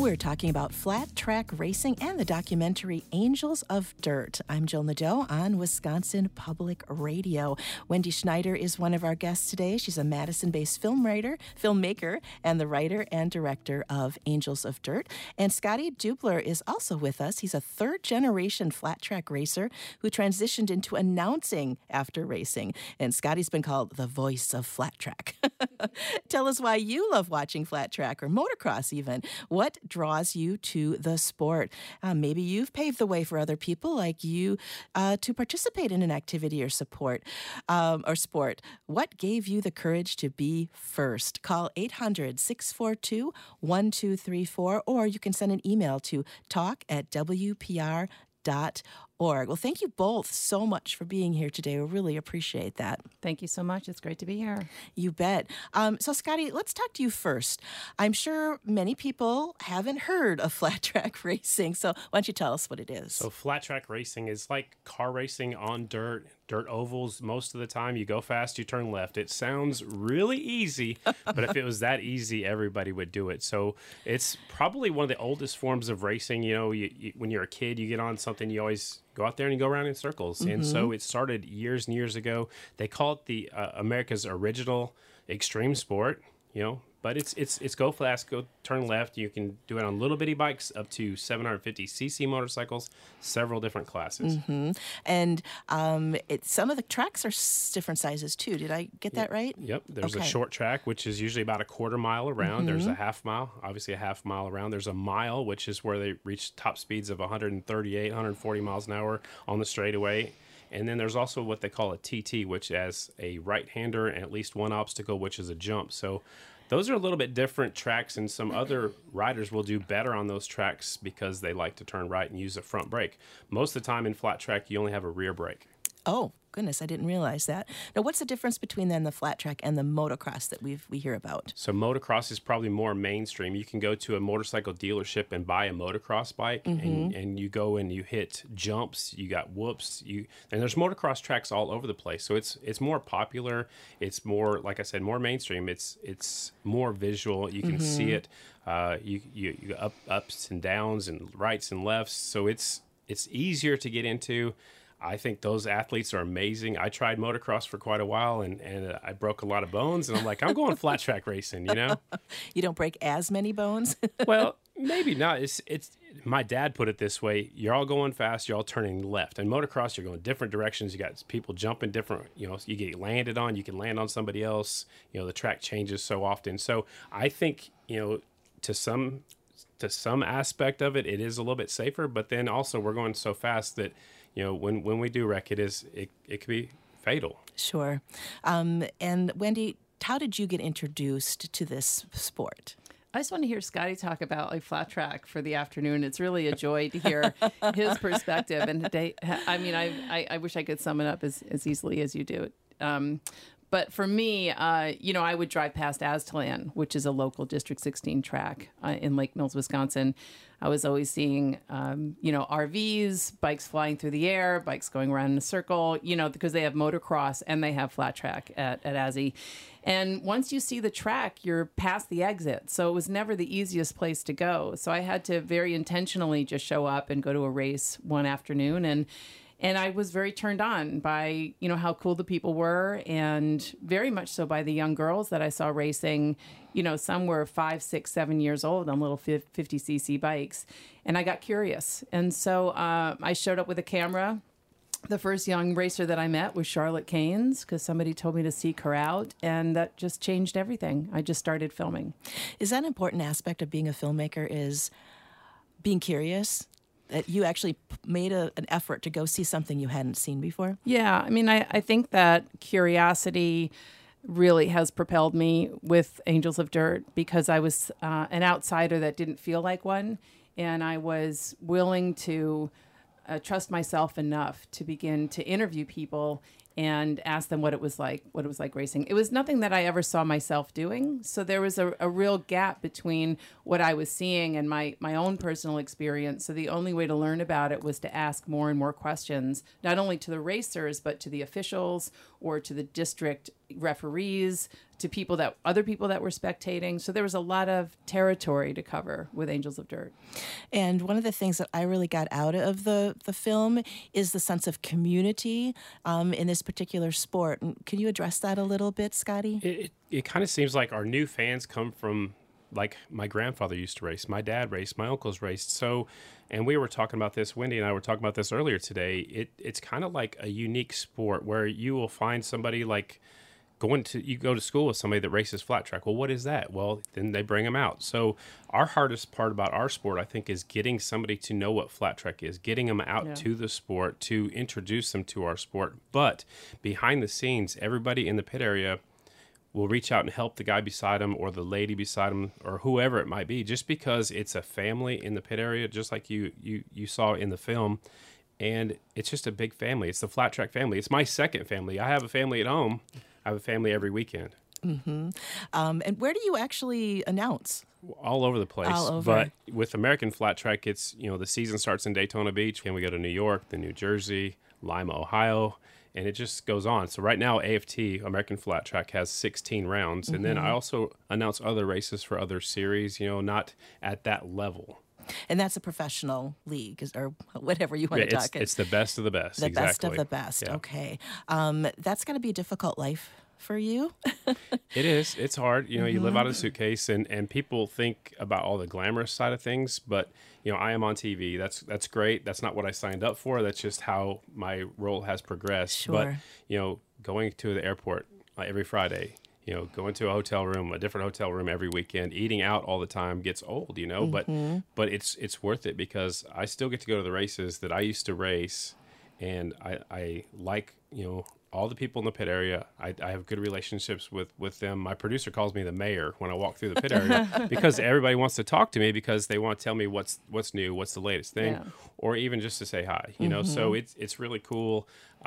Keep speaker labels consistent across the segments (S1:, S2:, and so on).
S1: We're talking about flat track racing and the documentary Angels of Dirt. I'm Jill Nadeau on Wisconsin Public Radio. Wendy Schneider is one of our guests today. She's a Madison-based filmmaker, and the writer and director of Angels of Dirt. And Scotty Dubler is also with us. He's a third-generation flat track racer who transitioned into announcing after racing. And Scotty's been called the voice of flat track. Tell us why you love watching flat track or motocross even. What draws you to the sport? Maybe you've paved the way for other people like you to participate in an activity or sport. What gave you the courage to be first? Call 800-642-1234, or you can send an email to talk@wpr.org. Well, thank you both so much for being here today. We really appreciate that.
S2: Thank you so much. It's great to be here.
S1: You bet. So, Scotty, let's talk to you first. I'm sure many people haven't heard of flat track racing, so why don't you tell us what it is?
S3: So flat track racing is like car racing on dirt ovals. Most of the time you go fast, you turn left. It sounds really easy, but if it was that easy, everybody would do it. So it's probably one of the oldest forms of racing. You know, when you're a kid, you get on something, you always go out there and you go around in circles. And so it started years and years ago. They call it the America's original extreme sport, you know, but it's go fast, go turn left. You can do it on little bitty bikes up to 750cc motorcycles, several different classes.
S1: And some of the tracks are different sizes too. Did I get that right?
S3: Yep. There's a short track, which is usually about a quarter mile around. There's a half mile, obviously a half mile around. There's a mile, which is where they reach top speeds of 138, 140 miles an hour on the straightaway. And then there's also what they call a TT, which has a right-hander and at least one obstacle, which is a jump. So those are a little bit different tracks, and some other riders will do better on those tracks because they like to turn right and use a front brake. Most of the time in flat track, you only have a rear brake.
S1: Oh, goodness, I didn't realize that. Now, what's the difference between then the flat track and the motocross that we hear about?
S3: So motocross is probably more mainstream. You can go to a motorcycle dealership and buy a motocross bike, and you go and you hit jumps, you got whoops, and there's motocross tracks all over the place. So it's more popular. It's more, like I said, more mainstream. It's more visual. You can see it. You ups and downs and rights and lefts. So it's easier to get into. I think those athletes are amazing. I tried motocross for quite a while, and I broke a lot of bones, and I'm like, I'm going flat track racing, you know?
S1: You don't break as many bones?
S3: Well, maybe not. It's my dad put it this way: you're all going fast, you're all turning left. And motocross, you're going different directions. You got people jumping different, you know, you get landed on, you can land on somebody else. You know, the track changes so often. So I think, you know, to some aspect of it, it is a little bit safer, but then also we're going so fast that, you know, when we do wreck, it could be fatal.
S1: Sure. And Wendy, how did you get introduced to this sport?
S2: I just want to hear Scotty talk about like flat track for the afternoon. It's really a joy to hear his perspective. And today, I mean, I wish I could sum it up as easily as you do it. But for me, you know, I would drive past Aztalan, which is a local District 16 track in Lake Mills, Wisconsin. I was always seeing, you know, RVs, bikes flying through the air, bikes going around in a circle, you know, because they have motocross and they have flat track at Azzy. And once you see the track, you're past the exit. So it was never the easiest place to go. So I had to very intentionally just show up and go to a race one afternoon. And I was very turned on by, you know, how cool the people were, and very much so by the young girls that I saw racing. You know, some were 5, 6, 7 years old on little 50cc bikes. And I got curious. And so I showed up with a camera. The first young racer that I met was Charlotte Keynes, because somebody told me to seek her out, and that just changed everything. I just started filming.
S1: Is that an important aspect of being a filmmaker, is being curious? That you actually made an effort to go see something you hadn't seen before?
S2: Yeah, I mean, I think that curiosity really has propelled me with Angels of Dirt, because I was an outsider that didn't feel like one, and I was willing to trust myself enough to begin to interview people and ask them what it was like racing. It was nothing that I ever saw myself doing. So there was a real gap between what I was seeing and my own personal experience. So the only way to learn about it was to ask more and more questions, not only to the racers, but to the officials or to the district referees to other people that were spectating. So there was a lot of territory to cover with Angels of Dirt.
S1: And one of the things that I really got out of the film is the sense of community in this particular sport. Can you address that a little bit, Scotty?
S3: It kind of seems like our new fans come from, like, my grandfather used to race, my dad raced, my uncles raced. So, and we were talking about this, Wendy and I were talking about this earlier today. It's kind of like a unique sport where you will find somebody like you go to school with somebody that races flat track. Well, what is that? Well, then they bring them out. So our hardest part about our sport, I think, is getting somebody to know what flat track is, getting them out to the sport, to introduce them to our sport. But behind the scenes, everybody in the pit area will reach out and help the guy beside him or the lady beside him or whoever it might be, just because it's a family in the pit area, just like you saw in the film. And it's just a big family. It's the flat track family. It's my second family. I have a family at home. I have a family every weekend.
S1: Mm-hmm. And where do you actually announce?
S3: All over the place.
S1: All over.
S3: But with American Flat Track, it's, the season starts in Daytona Beach, and we go to New York, then New Jersey, Lima, Ohio, and it just goes on. So right now, AFT, American Flat Track, has 16 rounds. And then I also announce other races for other series, not at that level.
S1: And that's a professional league, or whatever you want to talk.
S3: It's the best of the best.
S1: The
S3: exactly.
S1: best of the best. Yeah. Okay. That's going to be a difficult life for you.
S3: It is. It's hard. You live out of a suitcase, and people think about all the glamorous side of things, but I am on TV. That's great. That's not what I signed up for. That's just how my role has progressed.
S1: Sure.
S3: But going to the airport every Friday, going to a different hotel room every weekend, eating out all the time gets old, but it's worth it because I still get to go to the races that I used to race, and I like, all the people in the pit area. I have good relationships with them. My producer calls me the mayor when I walk through the pit area because everybody wants to talk to me because they want to tell me what's new, what's the latest thing, or even just to say hi, So it's really cool.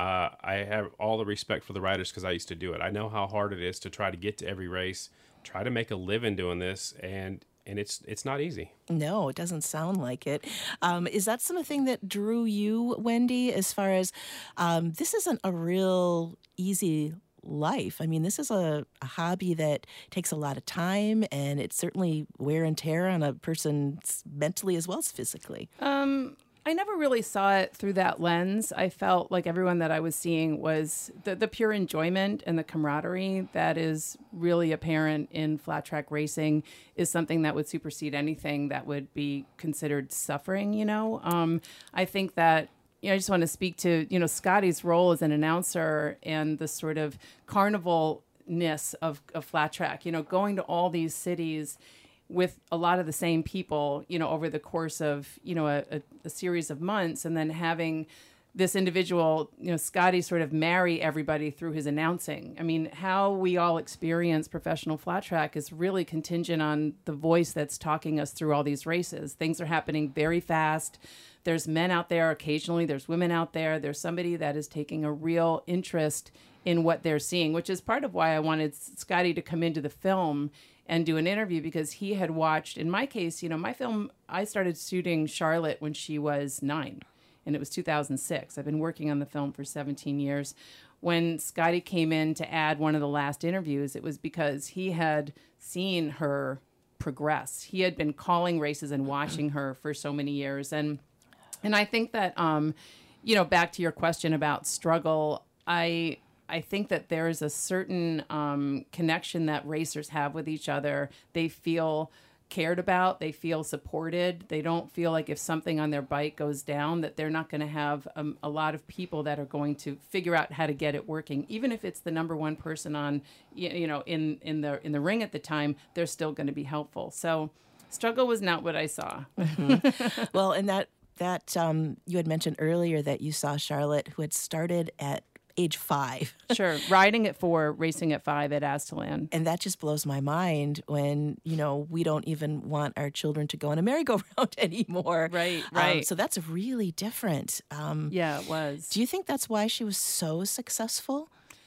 S3: I have all the respect for the riders because I used to do it. I know how hard it is to try to get to every race, try to make a living doing this, and it's not easy.
S1: No, it doesn't sound like it. Is that something that drew you, Wendy, as far as this isn't a real easy life? I mean, this is a hobby that takes a lot of time, and it's certainly wear and tear on a person mentally as well as physically.
S2: I never really saw it through that lens. I felt like everyone that I was seeing was the pure enjoyment and the camaraderie that is really apparent in flat track racing is something that would supersede anything that would be considered suffering, I think that, I just want to speak to, Scotty's role as an announcer and the sort of carnivalness of flat track, going to all these cities with a lot of the same people, over the course of, a series of months, and then having this individual, Scotty, sort of marry everybody through his announcing. I mean, how we all experience professional flat track is really contingent on the voice that's talking us through all these races. Things are happening very fast. There's men out there occasionally. There's women out there. There's somebody that is taking a real interest in what they're seeing, which is part of why I wanted Scotty to come into the film and do an interview, because he had watched, in my case, my film, I started shooting Charlotte when she was 9, and it was 2006. I've been working on the film for 17 years. When Scotty came in to add one of the last interviews, it was because he had seen her progress. He had been calling races and watching her for so many years. And I think that, back to your question about struggle, I think that there is a certain connection that racers have with each other. They feel cared about. They feel supported. They don't feel like if something on their bike goes down that they're not going to have a lot of people that are going to figure out how to get it working. Even if it's the number one person on, in the ring at the time, they're still going to be helpful. So struggle was not what I saw.
S1: Mm-hmm. Well, and that you had mentioned earlier that you saw Charlotte, who had started at age 5.
S2: Sure. Riding at 4, racing at 5 at Aztalan.
S1: And that just blows my mind when, we don't even want our children to go on a merry-go-round anymore.
S2: Right.
S1: So that's really different.
S2: Yeah, it was.
S1: Do you think that's why she was so successful?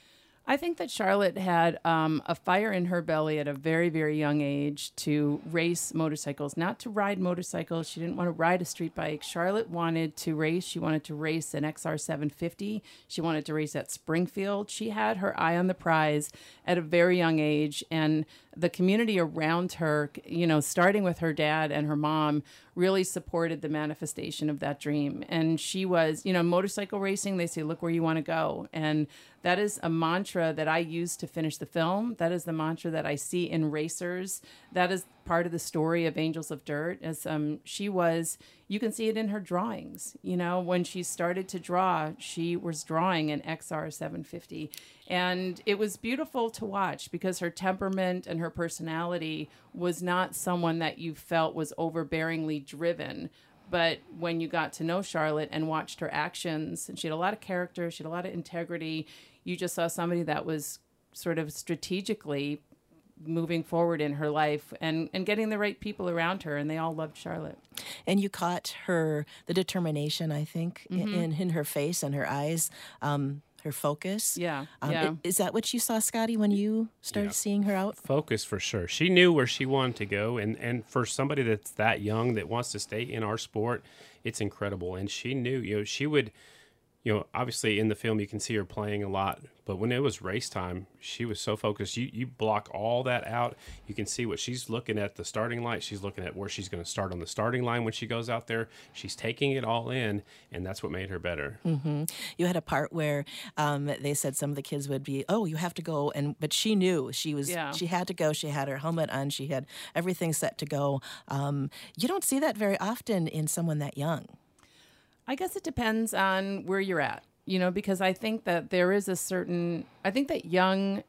S2: I think that Charlotte had a fire in her belly at a very, very young age to race motorcycles, not to ride motorcycles. She didn't want to ride a street bike. Charlotte wanted to race. She wanted to race an XR 750. She wanted to race at Springfield. She had her eye on the prize at a very young age. And the community around her, you know, starting with her dad and her mom, really supported the manifestation of that dream. And she was, you know, motorcycle racing, they say, look where you want to go. And that is a mantra that I use to finish the film. That is the mantra that I see in racers. That is part of the story of Angels of Dirt. As she was, you can see it in her drawings. You know, when she started to draw, she was drawing an XR 750. And it was beautiful to watch because her temperament and her personality was not someone that you felt was overbearingly driven. But when you got to know Charlotte and watched her actions, and she had a lot of character, she had a lot of integrity, you just saw somebody that was sort of strategically moving forward in her life and getting the right people around her, and they all loved Charlotte.
S1: And you caught the determination, I think, in her face and her eyes, her focus.
S2: Yeah.
S1: Is that what you saw, Scotty, when you started seeing her out?
S3: Focus, for sure. She knew where she wanted to go, and for somebody that's that young that wants to stay in our sport, it's incredible. And she knew, you know, she would, you know, obviously in the film you can see her playing a lot, but when it was race time, she was so focused. You block all that out. You can see what she's looking at the starting line. She's looking at where she's going to start on the starting line when she goes out there. She's taking it all in, and that's what made her better.
S1: Mm-hmm. You had a part where they said some of the kids would be, oh, you have to go, but she knew she had to go. She had her helmet on. She had everything set to go. You don't see that very often in someone that young.
S2: I guess it depends on where you're at, you know, because I think that there is I think that young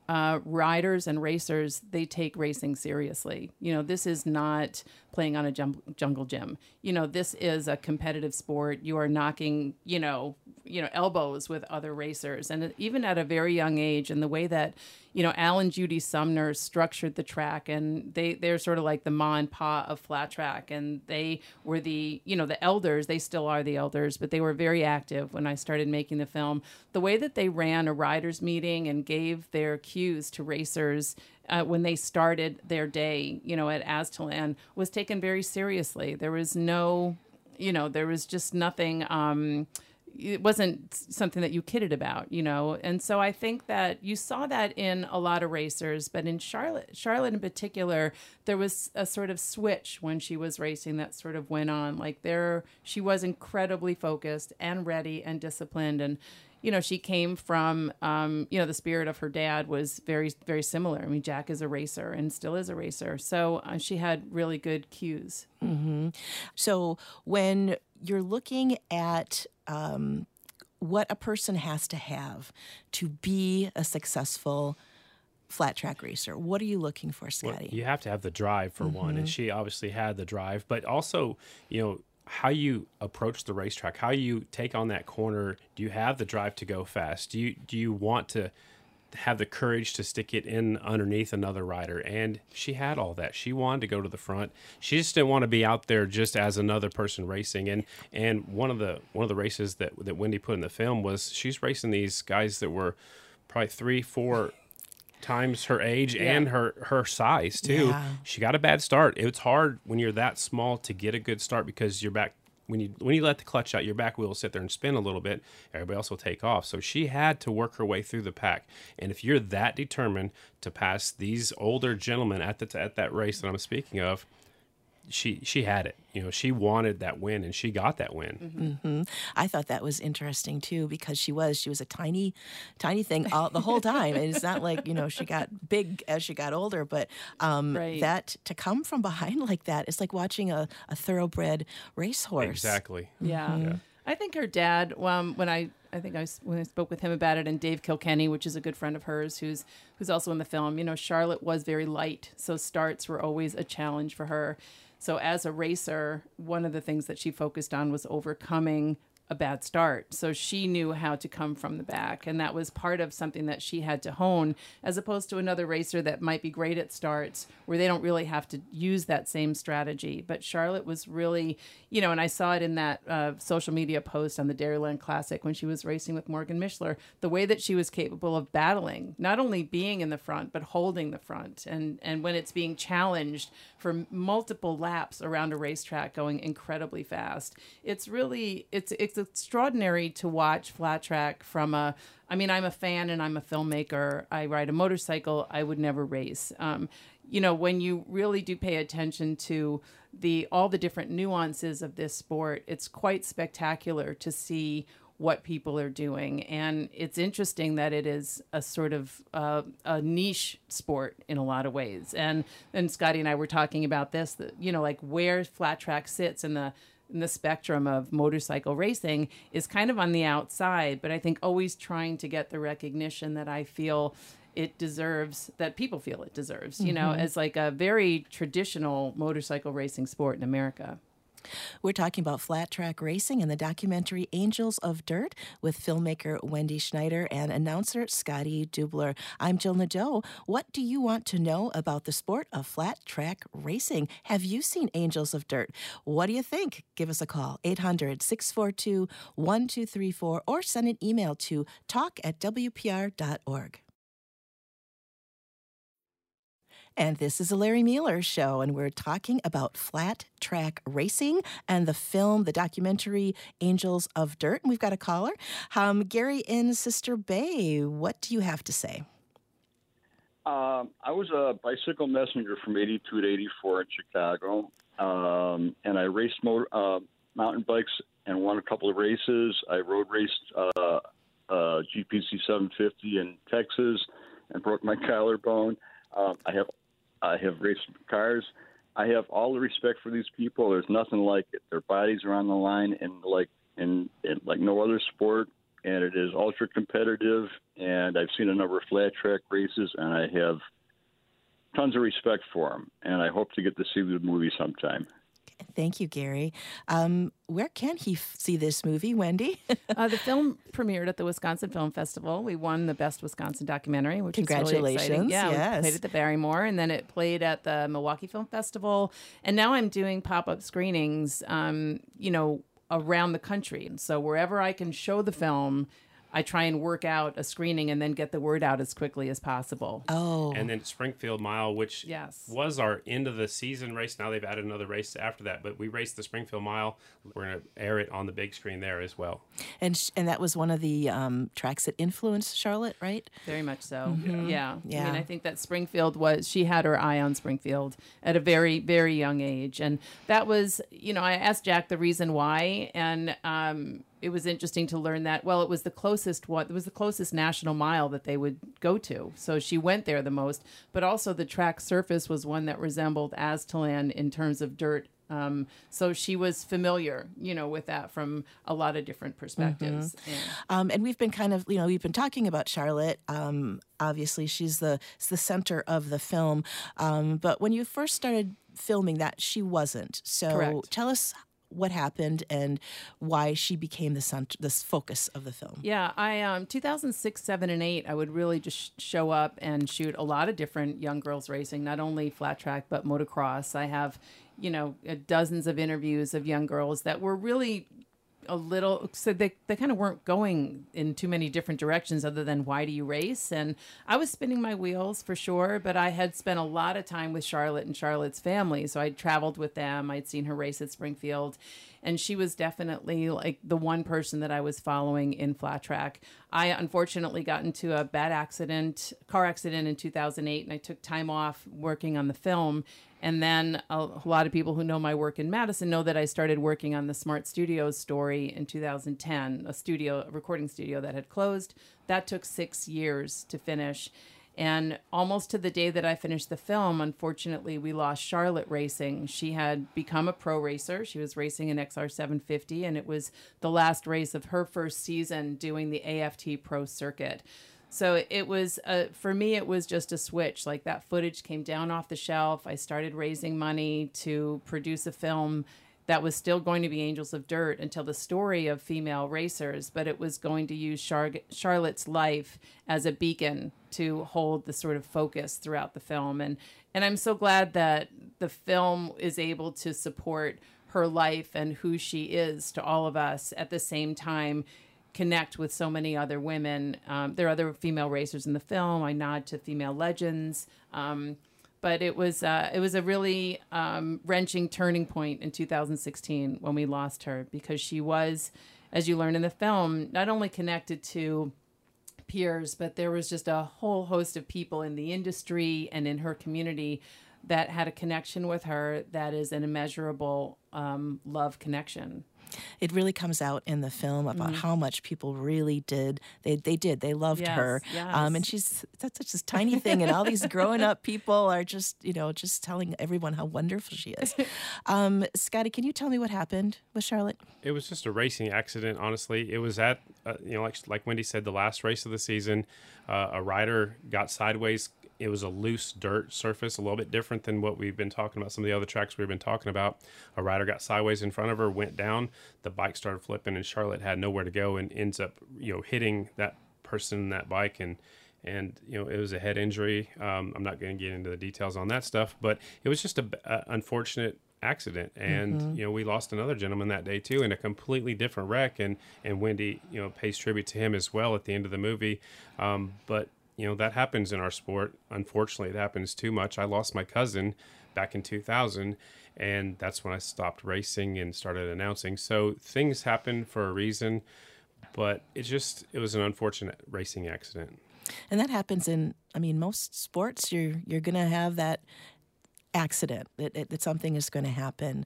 S2: riders and racers, they take racing seriously. You know, this is not playing on a jungle gym. You know, this is a competitive sport. You are knocking, you know, elbows with other racers. And even at a very young age, and the way that, you know, Alan Judy Sumner structured the track, and they're sort of like the ma and pa of flat track, and they were the elders. They still are the elders, but they were very active when I started making the film. The way that they ran a riders meeting and gave their cues to racers when they started their day, you know, at Aztalan was taken very seriously. There was there was just nothing. It wasn't something that you kidded about, you know. And so I think that you saw that in a lot of racers, but in Charlotte in particular, there was a sort of switch when she was racing that sort of went on. Like she was incredibly focused and ready and disciplined. And, you know, she came from, the spirit of her dad was very, very similar. I mean, Jack is a racer and still is a racer. So she had really good cues.
S1: Mm-hmm. So when you're looking at what a person has to have to be a successful flat track racer, what are you looking for, Scotty?
S3: Well, you have to have the drive for one, and she obviously had the drive, but also, you know, how you approach the racetrack, how you take on that corner. Do you have the drive to go fast? Do you want to have the courage to stick it in underneath another rider? And she had all that. She wanted to go to the front. She just didn't want to be out there just as another person racing. And one of the races that Wendy put in the film was she's racing these guys that were probably 3-4 times her age and her size too. Yeah. She got a bad start. It's hard when you're that small to get a good start because your back, when you let the clutch out, your back wheel will sit there and spin a little bit. Everybody else will take off. So she had to work her way through the pack. And if you're that determined to pass these older gentlemen at that race that I'm speaking of, she had it. You know, she wanted that win, and she got that win.
S1: Mm-hmm. I thought that was interesting too, because she was a tiny thing the whole time, and it's not like, you know, she got big as she got older, but that to come from behind like that, it's like watching a thoroughbred racehorse.
S3: Exactly.
S2: Yeah. I think her dad, when I spoke with him about it, and Dave Kilkenny, which is a good friend of hers, who's also in the film, you know, Charlotte was very light, so starts were always a challenge for her. So as a racer, one of the things that she focused on was overcoming a bad start. So she knew how to come from the back. And that was part of something that she had to hone, as opposed to another racer that might be great at starts where they don't really have to use that same strategy. But Charlotte was really, and I saw it in that social media post on the Dairyland Classic when she was racing with Morgan Mishler, the way that she was capable of battling, not only being in the front, but holding the front. And when it's being challenged for multiple laps around a racetrack going incredibly fast, it's extraordinary to watch flat track from I'm a fan and I'm a filmmaker. I ride a motorcycle. I would never race. When you really do pay attention to all the different nuances of this sport, it's quite spectacular to see what people are doing. And it's interesting that it is a sort of a niche sport in a lot of ways. And Scotty and I were talking about this, that, like where flat track sits in the spectrum of motorcycle racing is kind of on the outside, but I think always trying to get the recognition that I feel it deserves, that people feel it deserves, as like a very traditional motorcycle racing sport in America.
S1: We're talking about flat track racing and the documentary Angels of Dirt with filmmaker Wendy Schneider and announcer Scotty Dubler. I'm Jill Nadeau. What do you want to know about the sport of flat track racing? Have you seen Angels of Dirt? What do you think? Give us a call, 800-642-1234, or send an email to talk@wpr.org. And this is a Larry Mueller Show, and we're talking about flat track racing and the film, the documentary Angels of Dirt. And we've got a caller, Gary in Sister Bay. What do you have to say?
S4: I was a bicycle messenger from 82 to 84 in Chicago, and I raced mountain bikes and won a couple of races. I road raced GPC 750 in Texas and broke my collarbone. I have raced cars. I have all the respect for these people. There's nothing like it. Their bodies are on the line, and like no other sport. And it is ultra competitive. And I've seen a number of flat track races, and I have tons of respect for them. And I hope to get to see the movie sometime.
S1: Thank you, Gary. Where can he see this movie, Wendy?
S2: The film premiered at the Wisconsin Film Festival. We won the Best Wisconsin Documentary, which is really exciting. Yeah,
S1: yes.
S2: We played at the Barrymore, and then it played at the Milwaukee Film Festival. And now I'm doing pop-up screenings, around the country. And so wherever I can show the film, I try and work out a screening and then get the word out as quickly as possible.
S1: Oh.
S3: And then Springfield Mile, which was our end of the season race. Now they've added another race after that, but we raced the Springfield Mile. We're going to air it on the big screen there as well.
S1: And that was one of the tracks that influenced Charlotte, right?
S2: Very much so.
S1: Mm-hmm.
S2: Yeah.
S1: Yeah.
S2: I mean, I think that Springfield she had her eye on Springfield at a very, very young age. And that was, I asked Jack the reason why, and it was interesting to learn that, it was the closest national mile that they would go to. So she went there the most, but also the track surface was one that resembled Aztalan in terms of dirt. So she was familiar, with that from a lot of different perspectives.
S1: Mm-hmm. And we've been we've been talking about Charlotte. Obviously, she's the center of the film. But when you first started filming that, she wasn't. So
S2: Correct.
S1: Tell us what happened and why she became the focus of the film.
S2: Yeah, 2006, 7, and 8, I would really just show up and shoot a lot of different young girls racing, not only flat track, but motocross. I have, dozens of interviews of young girls that were really so they kind of weren't going in too many different directions other than why do you race? And I was spinning my wheels for sure, but I had spent a lot of time with Charlotte and Charlotte's family. So I'd traveled with them. I'd seen her race at Springfield, and she was definitely like the one person that I was following in flat track. I unfortunately got into a car accident in 2008, and I took time off working on the film. And then a lot of people who know my work in Madison know that I started working on the Smart Studios story in 2010, a recording studio that had closed. That took 6 years to finish. And almost to the day that I finished the film, unfortunately, we lost Charlotte racing. She had become a pro racer. She was racing an XR 750, and it was the last race of her first season doing the AFT Pro Circuit. So it was, for me, it was just a switch. Like that footage came down off the shelf. I started raising money to produce a film that was still going to be Angels of Dirt until the story of female racers, but it was going to use Charlotte's life as a beacon to hold the sort of focus throughout the film. And I'm so glad that the film is able to support her life and who she is to all of us, at the same time connect with so many other women. There are other female racers in the film. I nod to female legends. But it was a really wrenching turning point in 2016 when we lost her, because she was, as you learn in the film, not only connected to peers, but there was just a whole host of people in the industry and in her community that had a connection with her that is an immeasurable love connection.
S1: It really comes out in the film about how much people really did. They loved her.
S2: Yes.
S1: And that's such this tiny thing. And all these growing up people are just telling everyone how wonderful she is. Scotty, can you tell me what happened with Charlotte?
S3: It was just a racing accident, honestly. It was at, like Wendy said, the last race of the season. A rider got sideways. It was a loose dirt surface, a little bit different than what we've been talking about, some of the other tracks we've been talking about. A rider got sideways in front of her, went down, the bike started flipping, and Charlotte had nowhere to go and ends up, hitting that person in that bike. And it was a head injury. I'm not going to get into the details on that stuff, but it was just a unfortunate accident. And, we lost another gentleman that day too, in a completely different wreck. And Wendy, pays tribute to him as well at the end of the movie. But that happens in our sport. Unfortunately, it happens too much. I lost my cousin back in 2000, and that's when I stopped racing and started announcing. So things happen for a reason, but it was an unfortunate racing accident.
S1: And that happens in, most sports. You're going to have that accident, that something is going to happen.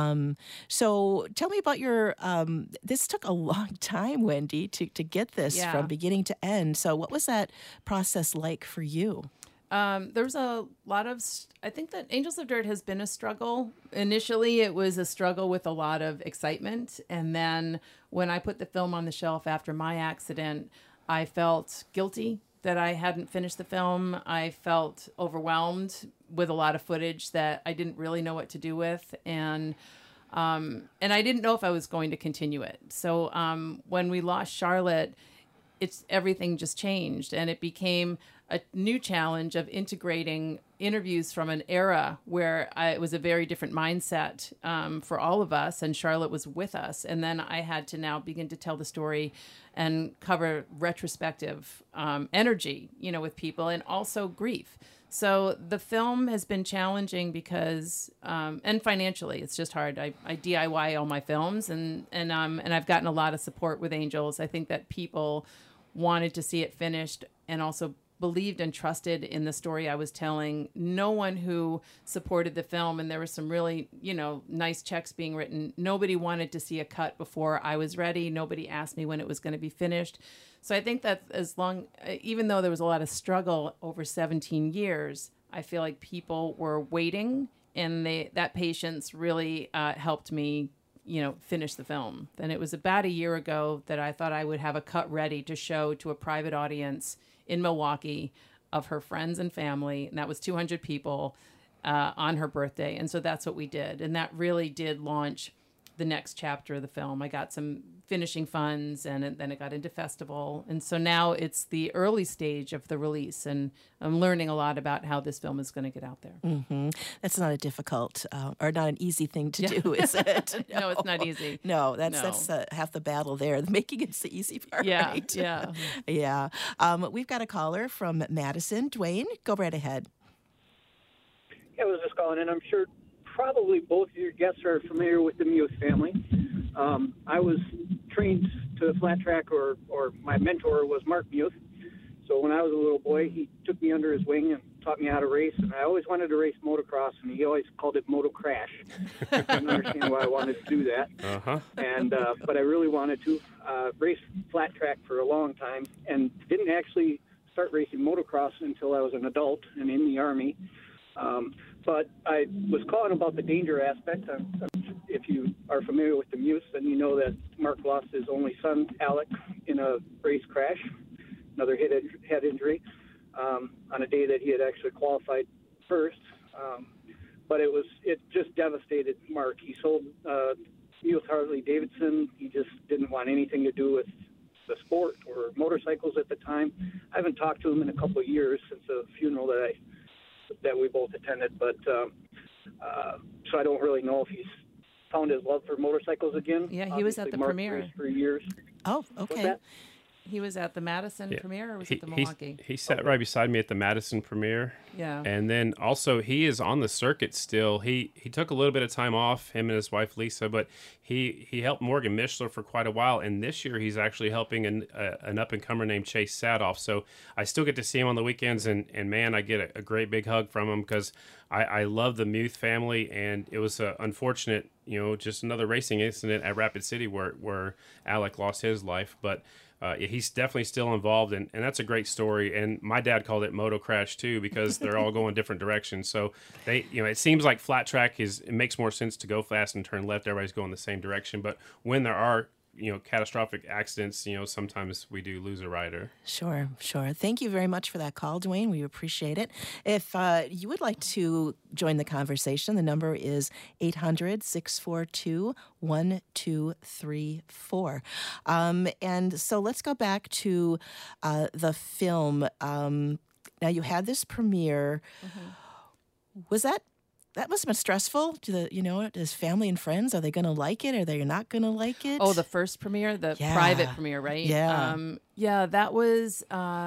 S1: So tell me about your, this took a long time, Wendy, to get this from beginning to end. So what was that process like for you?
S2: There's a lot of, I think that Angels of Dirt has been a struggle. Initially, it was a struggle with a lot of excitement. And then when I put the film on the shelf after my accident, I felt guilty that I hadn't finished the film. I felt overwhelmed with a lot of footage that I didn't really know what to do with. And I didn't know if I was going to continue it. So when we lost Charlotte, everything just changed, and it became a new challenge of integrating interviews from an era where it was a very different mindset for all of us, and Charlotte was with us. And then I had to now begin to tell the story and cover retrospective energy, with people, and also grief. So the film has been challenging because, and financially, it's just hard. I DIY all my films, and I've gotten a lot of support with Angels. I think that people wanted to see it finished and also believed and trusted in the story I was telling. No one who supported the film, and there were some really, nice checks being written. Nobody wanted to see a cut before I was ready. Nobody asked me when it was going to be finished. So I think that even though there was a lot of struggle over 17 years, I feel like people were waiting, and that patience really helped me, finish the film. And it was about a year ago that I thought I would have a cut ready to show to a private audience in Milwaukee of her friends and family, and that was 200 people on her birthday. And so that's what we did, and that really did launch the next chapter of the film. I got some finishing funds, and then it got into festival, and so now it's the early stage of the release, and I'm learning a lot about how this film is going to get out there.
S1: Mm-hmm. That's not a difficult or not an easy thing to do, is it?
S2: No, it's not easy.
S1: No, that's half the battle there. Making it's the easy part.
S2: Yeah,
S1: right?
S2: yeah.
S1: Yeah. We've got a caller from Madison. Dwayne, go right ahead.
S5: I was just calling in. I'm sure probably both of your guests are familiar with the Muse family. I was trained to flat track, or my mentor was Mark Muse. So when I was a little boy, he took me under his wing and taught me how to race. And I always wanted to race motocross, and he always called it moto crash. I didn't understand why I wanted to do that. And but I really wanted to race flat track for a long time, and didn't actually start racing motocross until I was an adult and in the Army. But I was calling about the danger aspect. If you are familiar with the Muse, then you know that Mark lost his only son, Alec, in a race crash, another head injury, on a day that he had actually qualified first. but it just devastated Mark. He sold Muth Harley Davidson. He just didn't want anything to do with the sport or motorcycles at the time. I haven't talked to him in a couple of years since a funeral that we both attended, but so I don't really know if he's found his love for motorcycles again.
S2: Yeah, he was at the
S5: Mark
S2: premiere
S5: raced for years.
S1: Oh, okay.
S2: He was at the Madison premiere, or was it the Milwaukee?
S3: He sat right beside me at the Madison premiere.
S2: Yeah.
S3: And then also he is on the circuit still. He took a little bit of time off, him and his wife Lisa, but he helped Morgan Mishler for quite a while. And this year he's actually helping an up and comer named Chase Sadoff. So I still get to see him on the weekends, and man, I get a great big hug from him because I love the Muth family, and it was unfortunate, just another racing incident at Rapid City where Alec lost his life, but. He's definitely still involved, and that's a great story. And my dad called it moto crash too, because they're all going different directions. So it seems like flat track it makes more sense to go fast and turn left. Everybody's going the same direction. But when there are catastrophic accidents, sometimes we do lose a rider.
S1: Sure. Thank you very much for that call, Dwayne. We appreciate it. If you would like to join the conversation, the number is 800-642-1234. And so let's go back to the film. Now, you had this premiere. Mm-hmm. Was that must have been stressful? Does family and friends, are they going to like it? Are they not going to like it?
S2: Oh, the first premiere, the private premiere, right?
S1: Yeah.
S2: That was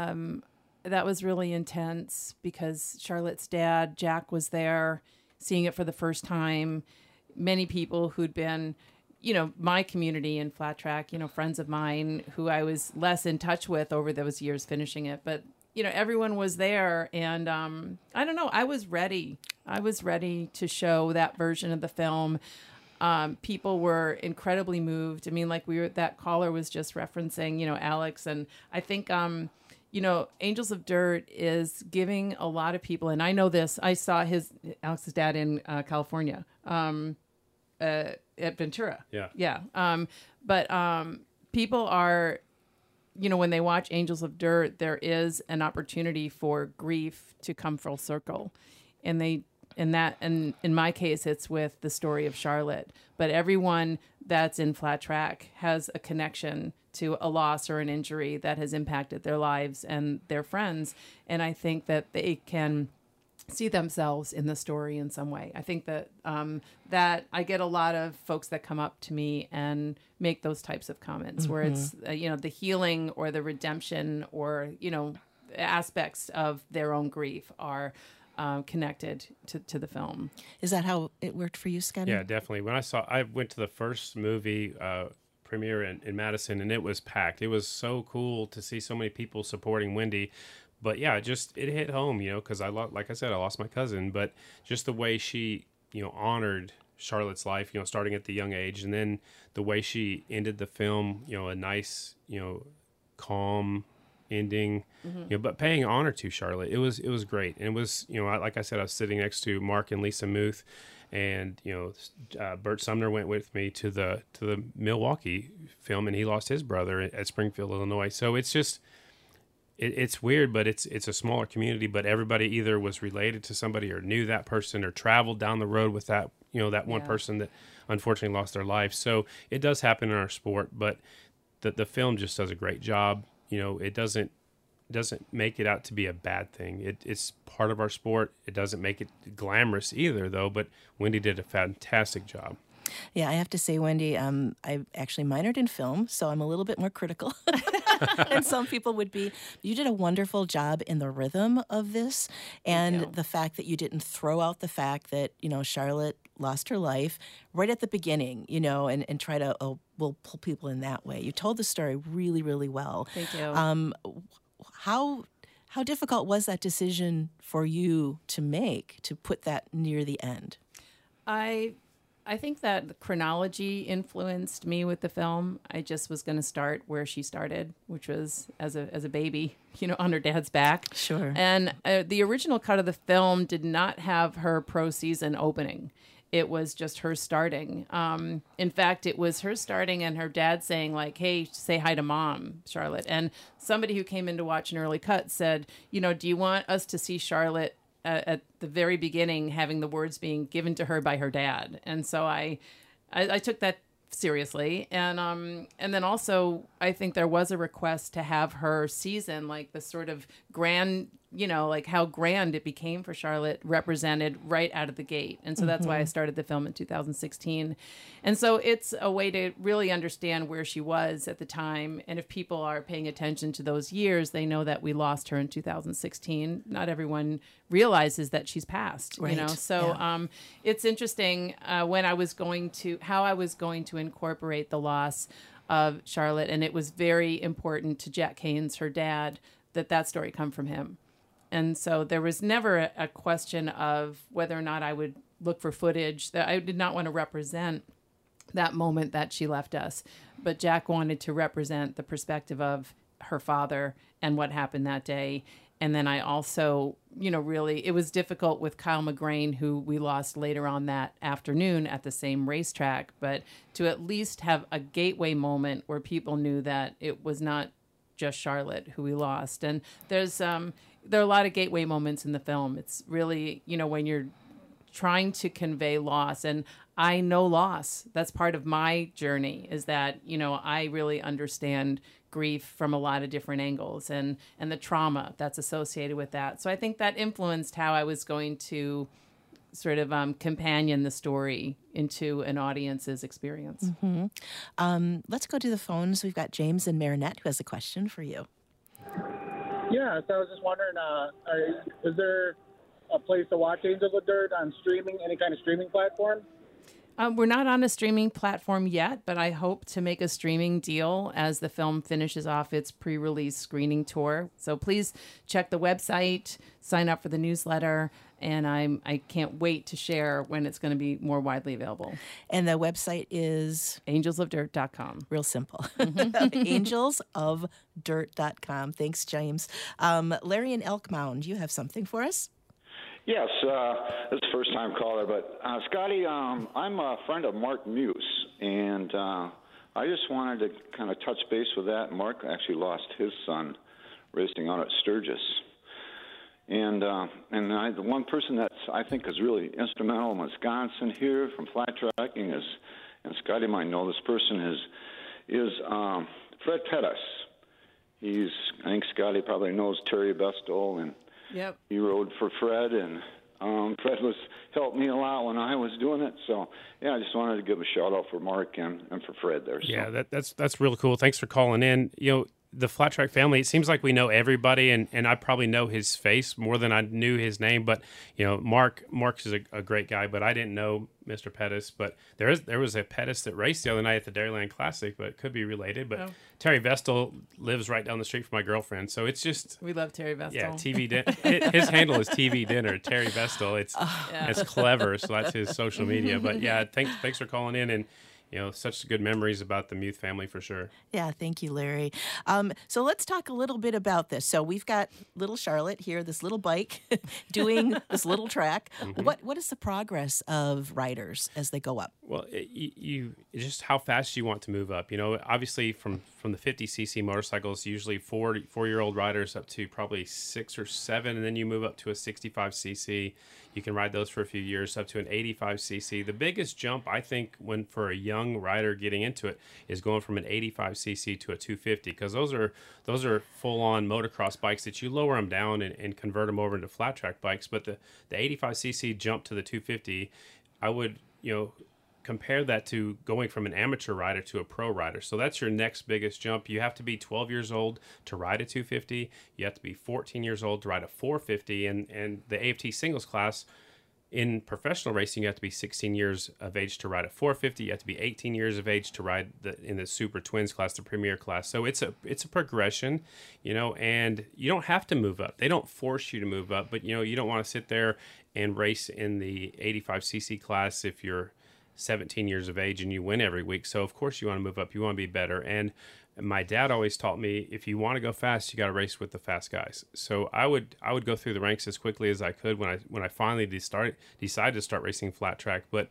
S2: really intense because Charlotte's dad, Jack, was there seeing it for the first time. Many people who'd been, my community in flat track, friends of mine who I was less in touch with over those years finishing it, but everyone was there, and I don't know, I was ready to show that version of the film. People were incredibly moved. I mean, like that caller was just referencing, Alex, and I think, Angels of Dirt is giving a lot of people, and I know this, I saw Alex's dad in California, at Ventura. Yeah. But people are, when they watch Angels of Dirt, there is an opportunity for grief to come full circle. And in my case, it's with the story of Charlotte. But everyone that's in flat track has a connection to a loss or an injury that has impacted their lives and their friends. And I think that they can see themselves in the story in some way. I think that that I get a lot of folks that come up to me and make those types of comments, mm-hmm. where it's the healing or the redemption or aspects of their own grief are connected to the film.
S1: Is that how it worked for you, Scotty?
S3: Yeah, definitely. When I went to the first movie premiere in Madison, and it was packed. It was so cool to see so many people supporting Wendy. But yeah, it hit home, because like I said, I lost my cousin, but just the way she, honored Charlotte's life, starting at the young age, and then the way she ended the film, a nice, calm ending,
S2: mm-hmm.
S3: But paying honor to Charlotte, it was great. And it was, like I said, I was sitting next to Mark and Lisa Muth, and Bert Sumner went with me to the Milwaukee film, and he lost his brother at Springfield, Illinois. So it's just. It's weird, but it's a smaller community, but everybody either was related to somebody or knew that person or traveled down the road with that, that one person that unfortunately lost their life. So it does happen in our sport, but the film just does a great job. It doesn't make it out to be a bad thing. It's part of our sport. It doesn't make it glamorous either, though, but Wendy did a fantastic job.
S1: Yeah, I have to say, Wendy, I actually minored in film, so I'm a little bit more critical than some people would be. You did a wonderful job in the rhythm of this, and the fact that you didn't throw out the fact that, Charlotte lost her life right at the beginning, and try to, we'll pull people in that way. You told the story really, really well.
S2: Thank you.
S1: How difficult was that decision for you to make, to put that near the end?
S2: I think that the chronology influenced me with the film. I just was going to start where she started, which was as a baby, on her dad's back.
S1: Sure.
S2: And the original cut of the film did not have her pro season opening. It was just her starting. In fact, it was her starting and her dad saying, like, hey, say hi to Mom, Charlotte. And somebody who came in to watch an early cut said, do you want us to see Charlotte at the very beginning having the words being given to her by her dad. And so I took that seriously. And then also I think there was a request to have her season, like the sort of grand, like how grand it became for Charlotte, represented right out of the gate. And so that's why I started the film in 2016. And so it's a way to really understand where she was at the time. And if people are paying attention to those years, they know that we lost her in 2016. Not everyone realizes that she's passed,
S1: Right.
S2: So
S1: Yeah.
S2: it's interesting when I was how I was going to incorporate the loss of Charlotte. And it was very important to Jack Haynes, her dad, that story come from him. And so there was never a question of whether or not I would look for footage. That I did not want to represent that moment that she left us. But Jack wanted to represent the perspective of her father and what happened that day. And then I also, really, it was difficult with Kyle McGrain, who we lost later on that afternoon at the same racetrack. But to at least have a gateway moment where people knew that it was not just Charlotte who we lost. And there are a lot of gateway moments in the film. It's really, when you're trying to convey loss, and I know loss. That's part of my journey, is that, I really understand grief from a lot of different angles and the trauma that's associated with that. So I think that influenced how I was going to sort of companion the story into an audience's experience.
S1: Let's go to the phones. We've got James in Marinette who has a question for you.
S6: Yeah, so I was just wondering, is there a place to watch Angels of Dirt on streaming, any kind of streaming platform?
S2: We're not on a streaming platform yet, but I hope to make a streaming deal as the film finishes off its pre-release screening tour. So please check the website, sign up for the newsletter, and I can't wait to share when it's going to be more widely available.
S1: And the website is
S2: angelsofdirt.com.
S1: real simple. Angelsofdirt.com. Thanks, James. Larry in Elk Mound, you have something for us?
S7: Yes, this is the first time caller, but Scotty, I'm a friend of Mark Muse, and I just wanted to kind of touch base with that. Mark actually lost his son racing out at Sturgis, and the one person that I think is really instrumental in Wisconsin here from flat tracking is, and Scotty might know this person is Fred Pettis. I think Scotty probably knows Terry Vestal, and
S2: Yep.
S7: he rode for Fred, and Fred helped me a lot when I was doing it. So, yeah, I just wanted to give a shout-out for Mark and for Fred there. So.
S3: Yeah, that's really cool. Thanks for calling in. The Flat Track family, it seems like we know everybody, and I probably know his face more than I knew his name. But, Mark is a great guy, but I didn't know Mr. Pettis. But there was a Pettis that raced the other night at the Dairyland Classic, but it could be related. But Terry Vestal lives right down the street from my girlfriend. So it's just...
S2: We love Terry Vestal.
S3: Yeah, his handle is TV Dinner, Terry Vestal. It's clever, so that's his social media. But, yeah, thanks for calling in, and... such good memories about the Muth family for sure.
S1: Yeah, thank you, Larry. So let's talk a little bit about this. So we've got little Charlotte here, this little bike, doing this little track. Mm-hmm. What is the progress of riders as they go up?
S3: Well, you just how fast you want to move up. Obviously from the 50cc motorcycles, usually 4-year-old riders up to probably 6 or 7, and then you move up to a 65cc. You can ride those for a few years up to an 85cc. The biggest jump, I think, for a young rider getting into it is going from an 85cc to a 250, because those are full-on motocross bikes that you lower them down and convert them over into flat track bikes. But the 85cc jump to the 250, I would compare that to going from an amateur rider to a pro rider. So that's your next biggest jump. You have to be 12 years old to ride a 250. You have to be 14 years old to ride a 450. And the AFT singles class in professional racing, you have to be 16 years of age to ride a 450. You have to be 18 years of age to ride in the Super Twins class, the premier class. So it's a progression, and you don't have to move up. They don't force you to move up, but you don't want to sit there and race in the 85cc class if you're 17 years of age and you win every week. So of course you want to move up, you want to be better. And my dad always taught me, if you want to go fast, you got to race with the fast guys. So I would go through the ranks as quickly as I could when I finally decided to start racing flat track. But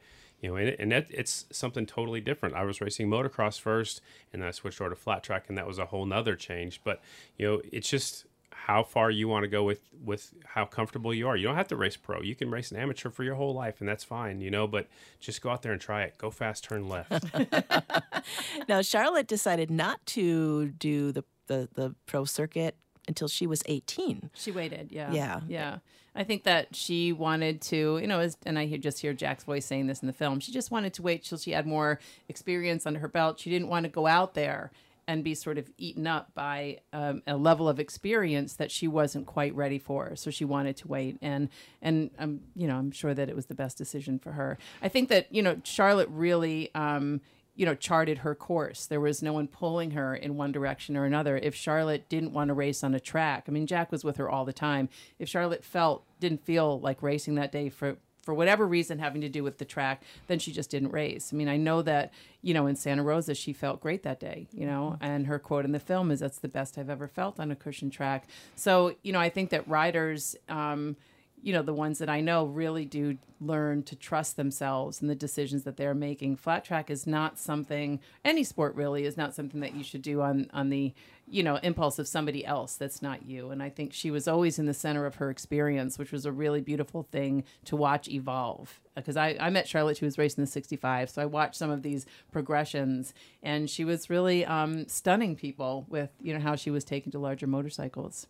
S3: it's something totally different. I was racing motocross first, and then I switched over to flat track, and that was a whole nother change. But it's just how far you want to go with how comfortable you are. You don't have to race pro. You can race an amateur for your whole life, and that's fine, but just go out there and try it. Go fast, turn left.
S1: Now, Charlotte decided not to do the pro circuit until she was 18.
S2: She waited, yeah.
S1: Yeah.
S2: I think that she wanted to, and I just hear Jack's voice saying this in the film, she just wanted to wait till she had more experience under her belt. She didn't want to go out there and be sort of eaten up by a level of experience that she wasn't quite ready for. So she wanted to wait. And I'm sure that it was the best decision for her. I think that, Charlotte really, charted her course. There was no one pulling her in one direction or another. If Charlotte didn't want to race on a track, I mean, Jack was with her all the time. If Charlotte didn't feel like racing that day for whatever reason having to do with the track, then she just didn't race. I mean, I know that, in Santa Rosa, she felt great that day, and her quote in the film is, "That's the best I've ever felt on a cushion track." So, I think that riders, the ones that I know really do learn to trust themselves and the decisions that they're making. Flat track is not something, any sport really is not something that you should do on the, impulse of somebody else that's not you. And I think she was always in the center of her experience, which was a really beautiful thing to watch evolve. Because I met Charlotte, she was racing the 65, so I watched some of these progressions, and she was really stunning people with, how she was taken to larger motorcycles.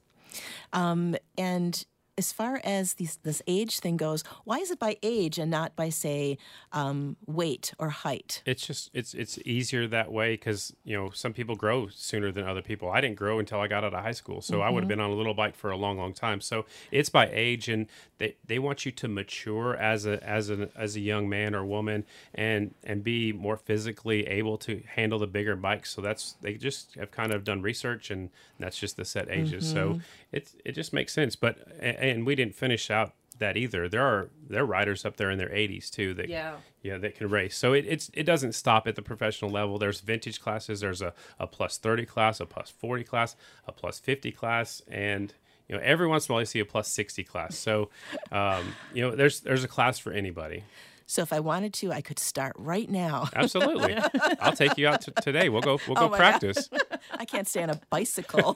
S1: And as far as this age thing goes, why is it by age and not by, say, weight or height?
S3: It's just it's easier that way because some people grow sooner than other people. I didn't grow until I got out of high school, so I would have been on a little bike for a long time. So it's by age, and they want you to mature as a young man or woman and be more physically able to handle the bigger bikes. So they just have kind of done research, and that's just the set ages. So it just makes sense. But and we didn't finish out that either. There are riders up there in their 80s too that that can race. So it doesn't stop at the professional level. There's vintage classes. There's a plus 30 class, a plus 40 class, a plus 50 class, and every once in a while you see a plus 60 class. So there's a class for anybody.
S1: So if I wanted to, I could start right now.
S3: Absolutely. I'll take you out today. We'll go practice.
S1: I can't stay on a bicycle.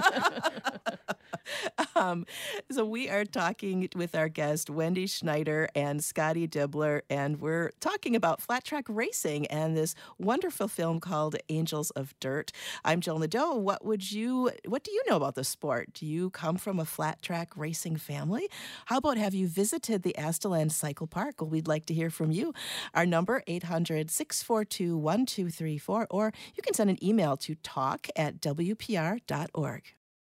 S1: So we are talking with our guest, Wendy Schneider and Scotty Dibbler, and we're talking about flat track racing and this wonderful film called Angels of Dirt. I'm Jill Nadeau. What do you know about the sport? Do you come from a flat track racing family? How about have you visited the Astaland Cycle Park? Well, we'd like to hear from you. Our number, 800-642-1234, or you can send an email to talk@wpr.org.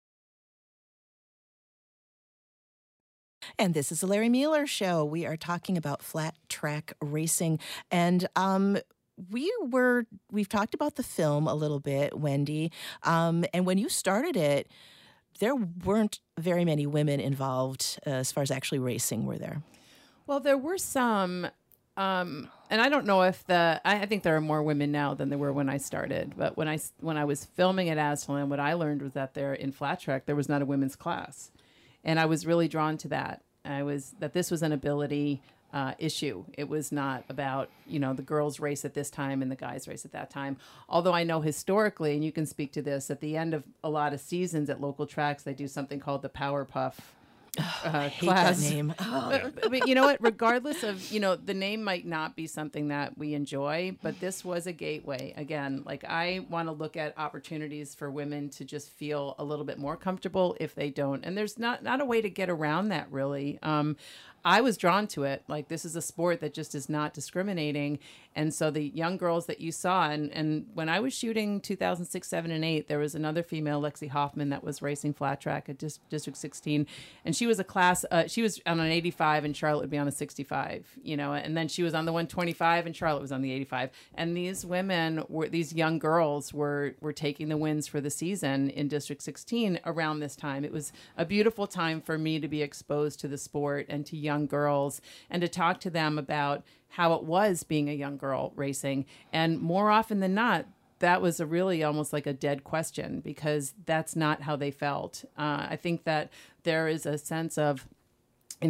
S1: And this is the Larry Mueller Show. We are talking about flat track racing. And we've talked about the film a little bit, Wendy. And when you started it, there weren't very many women involved as far as actually racing, were there?
S2: Well, there were some, and I don't know if I think there are more women now than there were when I started. But when I was filming at Astaland, what I learned was that in flat track, there was not a women's class. And I was really drawn to that. That this was an ability issue. It was not about, the girls race at this time and the guys race at that time. Although I know historically, and you can speak to this, at the end of a lot of seasons at local tracks, they do something called the Power Puff
S1: I hate
S2: class.
S1: that name.
S2: But you know what? Regardless of, the name might not be something that we enjoy, but this was a gateway. Again, I want to look at opportunities for women to just feel a little bit more comfortable if they don't. And there's not a way to get around that, really. I was drawn to it. This is a sport that just is not discriminating. And so the young girls that you saw, and when I was shooting 2006, 7, and 8, there was another female, Lexi Hoffman, that was racing flat track at District 16. And she was a class, she was on an 85 and Charlotte would be on a 65, and then she was on the 125 and Charlotte was on the 85. And these young girls were taking the wins for the season in District 16 around this time. It was a beautiful time for me to be exposed to the sport and to young girls and to talk to them about how it was being a young girl racing. And more often than not, that was really almost like a dead question because that's not how they felt. I think that there is a sense of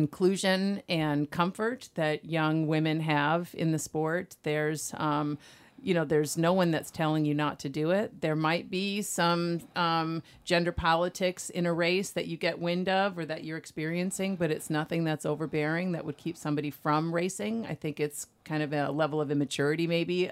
S2: inclusion and comfort that young women have in the sport. There's, there's no one that's telling you not to do it. There might be some gender politics in a race that you get wind of or that you're experiencing, but it's nothing that's overbearing that would keep somebody from racing. I think it's kind of a level of immaturity maybe,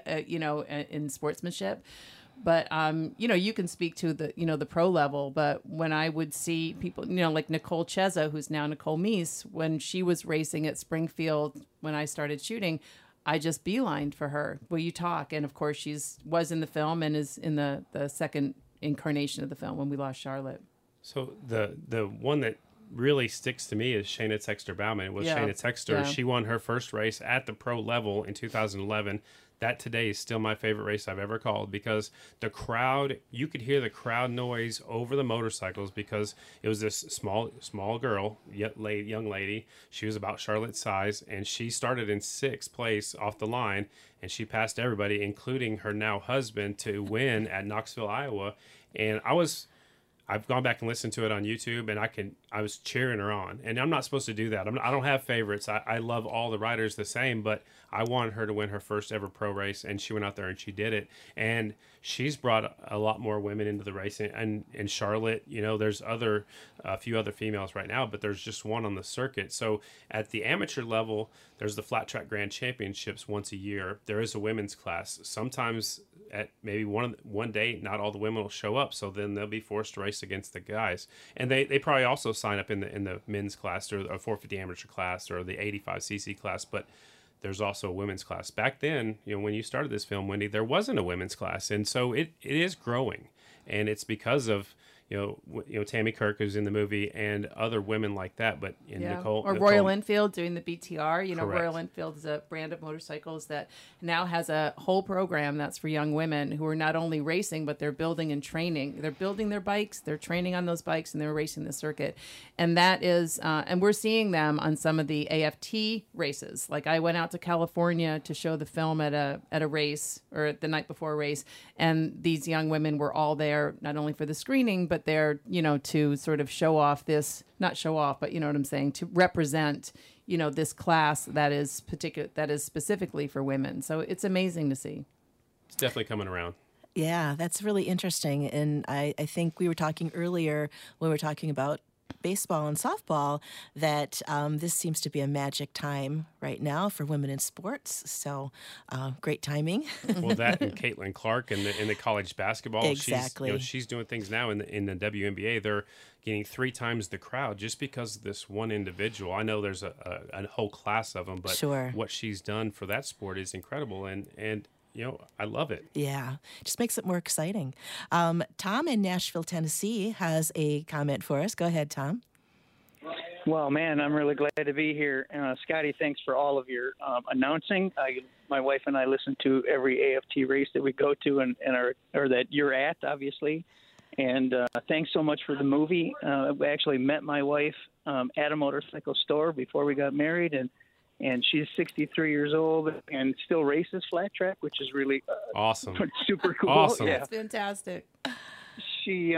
S2: in sportsmanship. But, you can speak to the pro level. But when I would see people, like Nicole Cheza, who's now Nicole Meese, when she was racing at Springfield, when I started shooting, I just beelined for her. Will you talk? And of course, was in the film and is in the second incarnation of the film when we lost Charlotte.
S3: So the one that really sticks to me is Shayna Texter Bauman. It was Shayna Texter. Yeah. She won her first race at the pro level in 2011. That today is still my favorite race I've ever called because the crowd, you could hear the crowd noise over the motorcycles because it was this small girl, young lady. She was about Charlotte's size, and she started in 6th place off the line, and she passed everybody, including her now husband, to win at Knoxville, Iowa. And I've gone back and listened to it on YouTube, and I was cheering her on. And I'm not supposed to do that. I don't have favorites. I love all the riders the same, but I wanted her to win her first ever pro race, and she went out there and she did it. And she's brought a lot more women into the race. And in Charlotte, there's a few other females right now, but there's just one on the circuit. So at the amateur level, there's the Flat Track Grand Championships once a year. There is a women's class. Sometimes at maybe one day, not all the women will show up, so then they'll be forced to race against the guys. And they probably also sign up in the men's class or a 450 amateur class or the 85cc class, but there's also a women's class. Back then, when you started this film, Wendy, there wasn't a women's class, and so it is growing, and it's because of Tammy Kirk, who's in the movie, and other women like that. But Nicole
S2: Royal Enfield doing the BTR.
S3: Correct.
S2: Royal Enfield is a brand of motorcycles that now has a whole program that's for young women who are not only racing, but they're building and training. They're building their bikes, they're training on those bikes, and they're racing the circuit. And that is, and we're seeing them on some of the AFT races. Like I went out to California to show the film at a race or the night before a race, and these young women were all there not only for the screening, but they're, to sort of show off this, not show off, but you know what I'm saying, to represent, this class that is specifically for women. So it's amazing to see.
S3: It's definitely coming around.
S1: Yeah, that's really interesting. And I think we were talking earlier when we were talking about baseball and softball that this seems to be a magic time right now for women in sports. So great timing.
S3: Well, that and Caitlin Clark in the college basketball.
S1: Exactly.
S3: She's doing things now in the WNBA. They're getting 3 times the crowd just because of this one individual. I know there's a whole class of them, but
S1: sure.
S3: What she's done for that sport is incredible. And I love it.
S1: Yeah, just makes it more exciting. Tom in Nashville, Tennessee has a comment for us. Go ahead, Tom.
S5: Well, man, I'm really glad to be here. Scotty, thanks for all of your announcing. My wife and I listen to every AFT race that we go to or that you're at, obviously. And thanks so much for the movie. We actually met my wife at a motorcycle store before we got married, and she's 63 years old and still races flat track, which is really
S3: awesome.
S5: Super cool.
S3: Awesome.
S5: Yeah.
S2: That's fantastic.
S5: She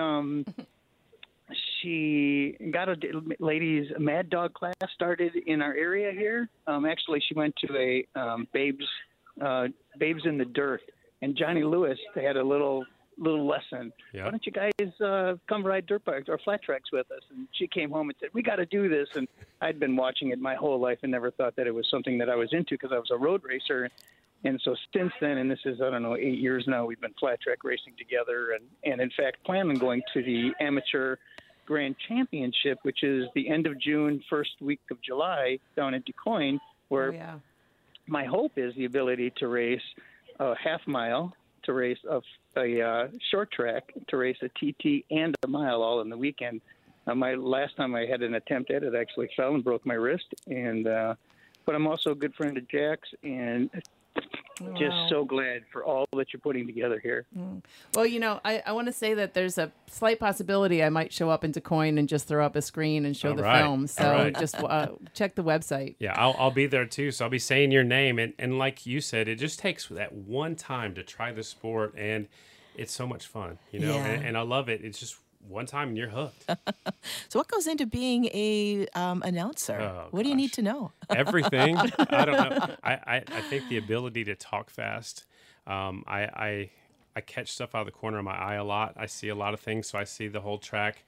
S5: got a ladies Mad Dog class started in our area here. Actually, she went to a Babes in the Dirt, and Johnny Lewis had a little lesson.
S3: Yeah.
S5: Why don't you guys come ride dirt bikes or flat tracks with us? And she came home and said, we got to do this. And I'd been watching it my whole life and never thought that it was something that I was into because I was a road racer. And so since then, and this is, 8 years now, we've been flat track racing together and in fact, plan on going to the Amateur Grand Championship, which is the end of June, first week of July down in DuQuoin, where my hope is the ability to race a half mile, to race a short track, to race a TT and a mile all in the weekend. My last time I had an attempt at it, I actually fell and broke my wrist. But I'm also a good friend of Jack's and just so glad for all that you're putting together here.
S2: Well, I want to say that there's a slight possibility I might show up in DuQuoin and just throw up a screen and show the film. So just check the website.
S3: Yeah, I'll be there too. So I'll be saying your name. And like you said, it just takes that one time to try the sport. And it's so much fun, Yeah. And I love it. It's just one time and you're hooked.
S1: So what goes into being a announcer? What do you need to know?
S3: Everything. I don't know. I think the ability to talk fast. I catch stuff out of the corner of my eye a lot. I see a lot of things, so I see the whole track.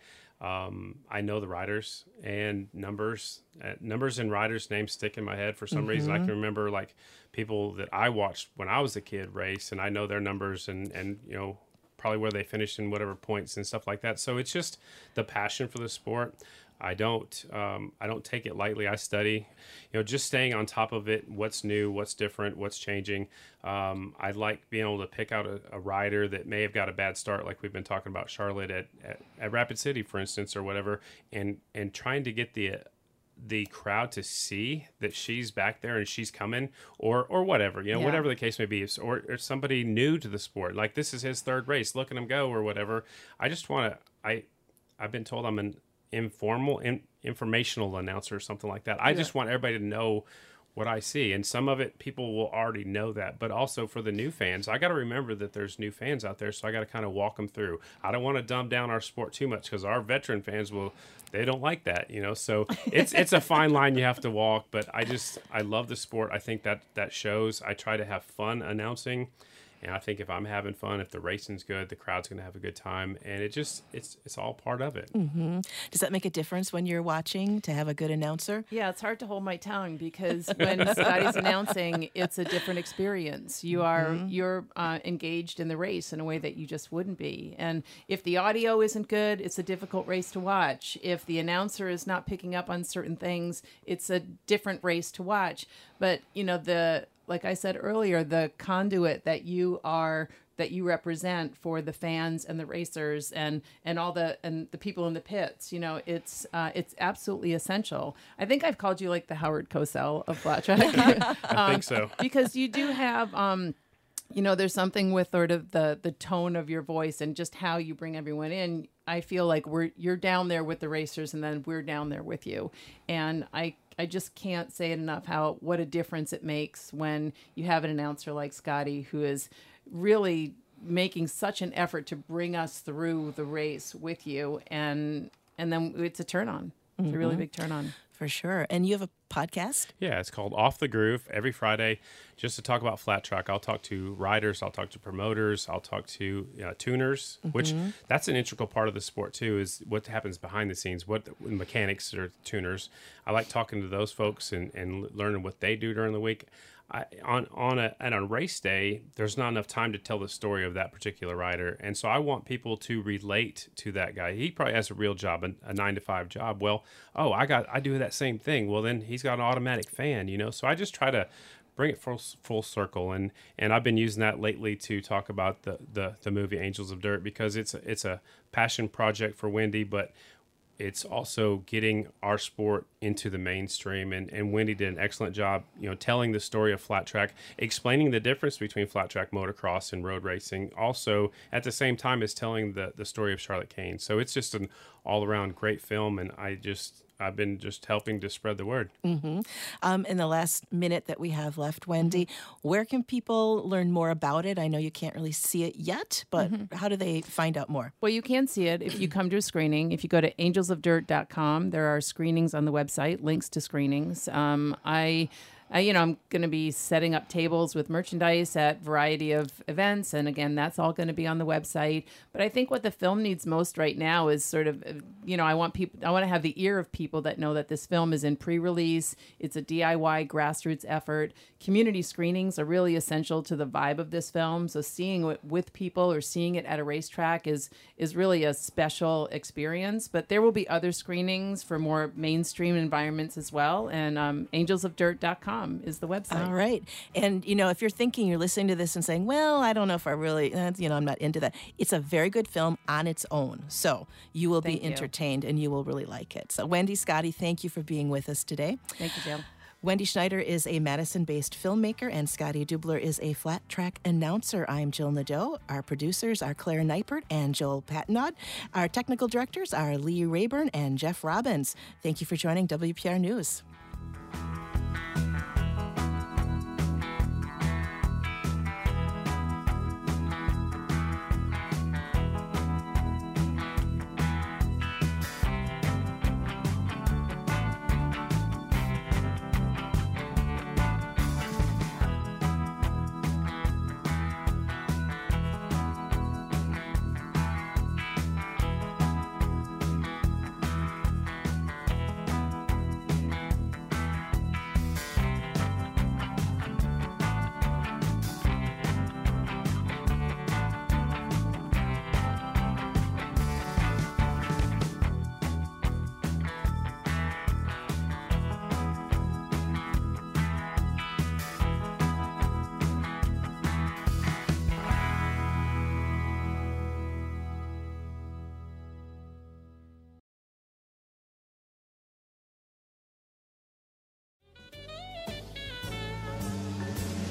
S3: I know the riders and numbers. Numbers and riders' names stick in my head for some reason. I can remember like people that I watched when I was a kid race, and I know their numbers and you know, probably where they finished in whatever points and stuff like that. So it's just the passion for the sport. I don't take it lightly. I study, you know, just staying on top of it. What's new, what's different, what's changing. I like being able to pick out a rider that may have got a bad start, like we've been talking about Charlotte at Rapid City, for instance, or whatever, and trying to get the crowd to see that she's back there and she's coming, or whatever, you know, whatever the case may be, or somebody new to the sport, like this is his third race, look at him go, or whatever. I just want to. I've been told I'm an informational announcer or something like that. I just want everybody to know what I see, and some of it people will already know that, but also for the new fans, I got to remember that there's new fans out there, so I got to kind of walk them through. I don't want to dumb down our sport too much, because our veteran fans they don't like that, you know. So it's a fine line you have to walk, but I love the sport. I think that shows. I try to have fun announcing. And I think if I'm having fun, if the racing's good, the crowd's going to have a good time. And it's all part of it.
S1: Mm-hmm. Does that make a difference when you're watching to have a good announcer?
S2: Yeah, it's hard to hold my tongue, because when Scotty's announcing, it's a different experience. You're engaged in the race in a way that you just wouldn't be. And if the audio isn't good, it's a difficult race to watch. If the announcer is not picking up on certain things, it's a different race to watch. But, you know, like I said earlier, the conduit that you represent for the fans and the racers and the people in the pits, you know, it's absolutely essential. I think I've called you like the Howard Cosell of flat track.
S3: I think so,
S2: because you do have you know, there's something with sort of the tone of your voice and just how you bring everyone in. I feel like you're down there with the racers, and then we're down there with you. And I just can't say it enough what a difference it makes when you have an announcer like Scotty, who is really making such an effort to bring us through the race with you. And then it's a turn on. It's a really big turn on.
S1: For sure. And you have a podcast?
S3: Yeah, it's called Off the Groove, every Friday, just to talk about flat track. I'll talk to riders, I'll talk to promoters, I'll talk to tuners, which that's an integral part of the sport too, is what happens behind the scenes, what the mechanics or tuners. I like talking to those folks and learning what they do during the week. On a race day, there's not enough time to tell the story of that particular rider, and so I want people to relate to that guy. He probably has a real job, a 9-to-5 job. Well, I do that same thing. Well, then he's got an automatic fan, you know. So I just try to bring it full circle, and I've been using that lately to talk about the movie Angels of Dirt, because it's a passion project for Wendy, but it's also getting our sport into the mainstream, and Wendy did an excellent job, you know, telling the story of flat track, explaining the difference between flat track motocross and road racing, also at the same time as telling the story of Charlotte Kane. So it's just an all-around great film, and I've been just helping to spread the word.
S1: In the last minute that we have left, Wendy, where can people learn more about it? I know you can't really see it yet, but how do they find out more?
S2: Well, you can see it if you come to a screening. If you go to angelsofdirt.com, there are screenings on the website, links to screenings. I'm going to be setting up tables with merchandise at a variety of events. And again, that's all going to be on the website. But I think what the film needs most right now is sort of, I want to have the ear of people that know that this film is in pre-release. It's a DIY grassroots effort. Community screenings are really essential to the vibe of this film. So seeing it with people or seeing it at a racetrack is really a special experience. But there will be other screenings for more mainstream environments as well. And angelsofdirt.com is the website.
S1: All right. And, if you're thinking, you're listening to this and saying, well, I don't know if I really, I'm not into that. It's a very good film on its own. So you will be entertained and you will really like it. So Wendy, Scotty, thank you for being with us today.
S2: Thank you, Jill.
S1: Wendy Schneider is a Madison-based filmmaker, and Scotty Dubler is a flat track announcer. I'm Jill Nadeau. Our producers are Claire Neipert and Joel Pattinaud. Our technical directors are Lee Rayburn and Jeff Robbins. Thank you for joining WPR News.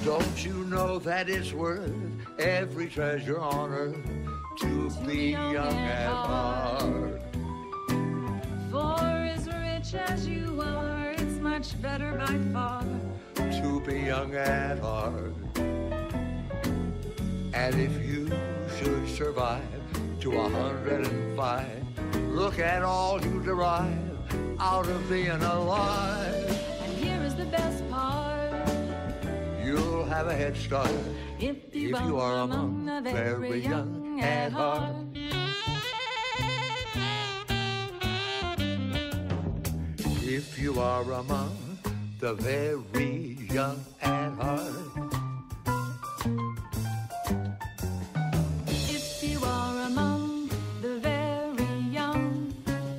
S8: Don't you know that it's worth every treasure on earth to be young at heart?
S9: For as rich as you are, it's much better by far
S8: to be young at heart. And if you should survive to 105, look at all you derive out of being alive.
S9: And here is the best part.
S8: You'll have a head start if you are among the very young at heart. If you are among the very young at heart.
S9: If you are among the very young.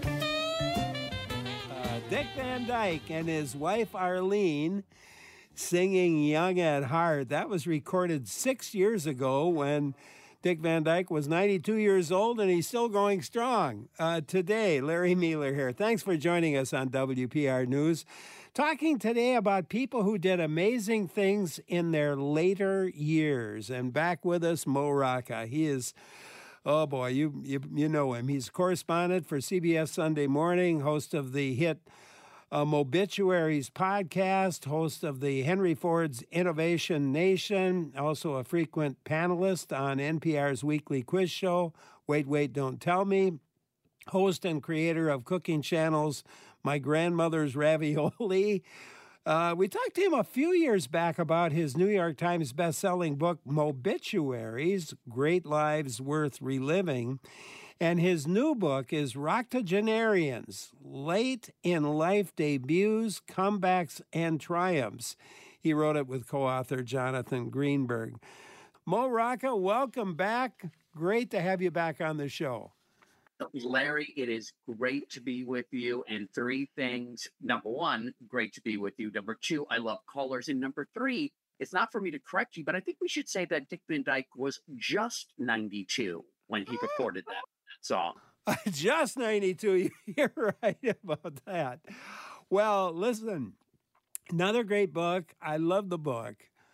S10: Dick Van Dyke and his wife Arlene singing Young at Heart. That was recorded 6 years ago when Dick Van Dyke was 92 years old, and he's still going strong. Today, Larry Mueller here. Thanks for joining us on WPR News. Talking today about people who did amazing things in their later years. And back with us, Mo Rocca. He is, oh boy, you know him. He's correspondent for CBS Sunday Morning, host of the hit Mobituaries podcast, host of the Henry Ford's Innovation Nation, also a frequent panelist on NPR's weekly quiz show, Wait, Wait, Don't Tell Me, host and creator of cooking channels My Grandmother's Ravioli. We talked to him a few years back about his New York Times best-selling book, Mobituaries, Great Lives Worth Reliving. And his new book is Roctogenarians, Late in Life Debuts, Comebacks, and Triumphs. He wrote it with co-author Jonathan Greenberg. Mo Rocca, welcome back. Great to have you back on the show.
S11: Larry, it is great to be with you. And three things. Number one, great to be with you. Number two, I love callers. And number three, it's not for me to correct you, but I think we should say that Dick Van Dyke was just 92 when he recorded that song.
S10: Just 92. You're right about that. Well, listen, another great book. I love the book.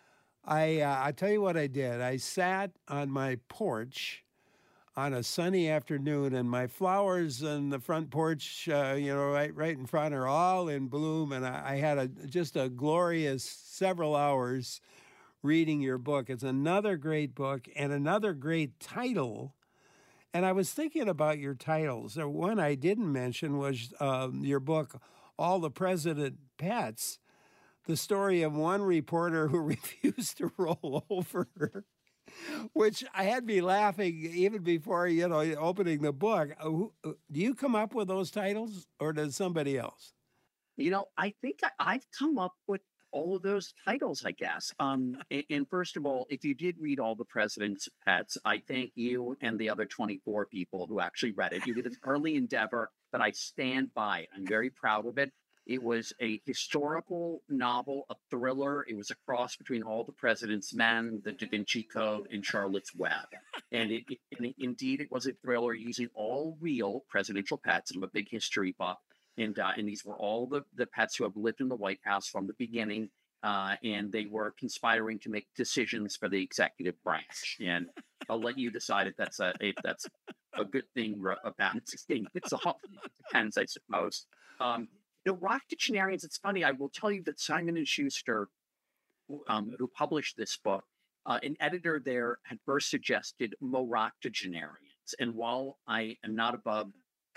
S10: I tell you what I did. I sat on my porch on a sunny afternoon, and my flowers on the front porch, right in front are all in bloom. And I had just a glorious several hours reading your book. It's another great book and another great title. And I was thinking about your titles. One I didn't mention was your book, All the President Pets, the story of one reporter who refused to roll over, which I had me laughing even before, opening the book. Do you come up with those titles, or does somebody else?
S11: I think I've come up with all of those titles, I guess. And first of all, if you did read All the President's Pets, I thank you and the other 24 people who actually read it. You did an early endeavor that I stand by. I'm very proud of it. It was a historical novel, a thriller. It was a cross between All the President's Men, The Da Vinci Code, and Charlotte's Web. And indeed, it was a thriller using all real presidential pets. I'm a big history buff. And these were all the pets who have lived in the White House from the beginning, and they were conspiring to make decisions for the executive branch. And I'll let you decide if that's a good thing or a bad thing. It depends, I suppose. Roctogenarians, it's funny. I will tell you that Simon & Schuster, who published this book, an editor there had first suggested Moroctogenarians. And while I am not above,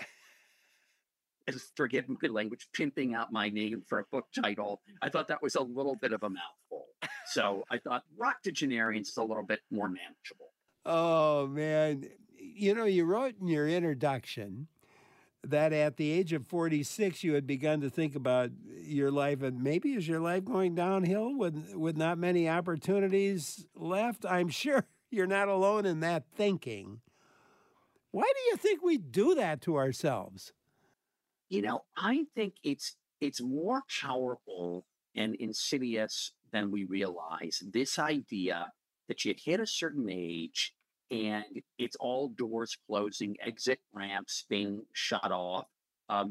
S11: forgive my language, pimping out my name for a book title, I thought that was a little bit of a mouthful. So I thought Roctogenarians is a little bit more manageable.
S10: Oh, man. You wrote in your introduction that at the age of 46, you had begun to think about your life, and maybe is your life going downhill with not many opportunities left? I'm sure you're not alone in that thinking. Why do you think we do that to ourselves?
S11: I think it's more powerful and insidious than we realize. This idea that you hit a certain age and it's all doors closing, exit ramps being shut off,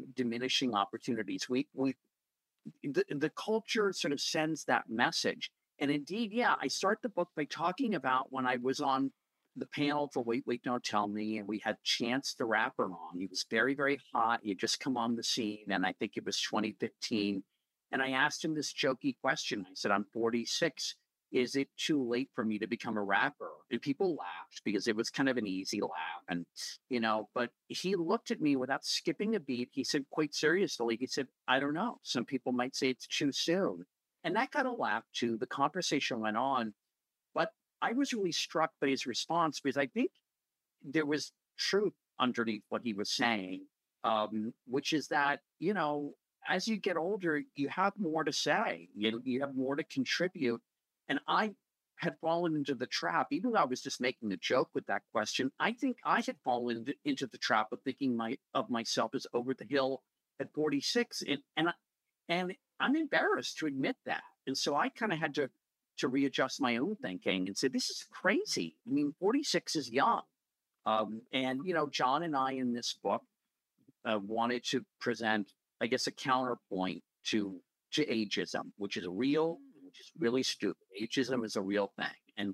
S11: diminishing opportunities. The culture sort of sends that message. And indeed, yeah, I start the book by talking about when I was on the panel for Wait, Wait, Don't Tell Me, and we had Chance the Rapper on. He was very, very hot. He had just come on the scene, and I think it was 2015. And I asked him this jokey question. I said, I'm 46. Is it too late for me to become a rapper? And people laughed because it was kind of an easy laugh. And, but he looked at me without skipping a beat. He said, quite seriously, he said, I don't know. Some people might say it's too soon. And that got a laugh too. The conversation went on. But I was really struck by his response because I think there was truth underneath what he was saying, which is that, as you get older, you have more to say, you have more to contribute. And I had fallen into the trap, even though I was just making a joke with that question. I think I had fallen into the trap of thinking of myself as over the hill at 46. And I'm embarrassed to admit that. And so I kind of had to readjust my own thinking and say, this is crazy. I mean, 46 is young. And, John and I in this book wanted to present, I guess, a counterpoint to ageism, which is real, which is really stupid. Ageism is a real thing. And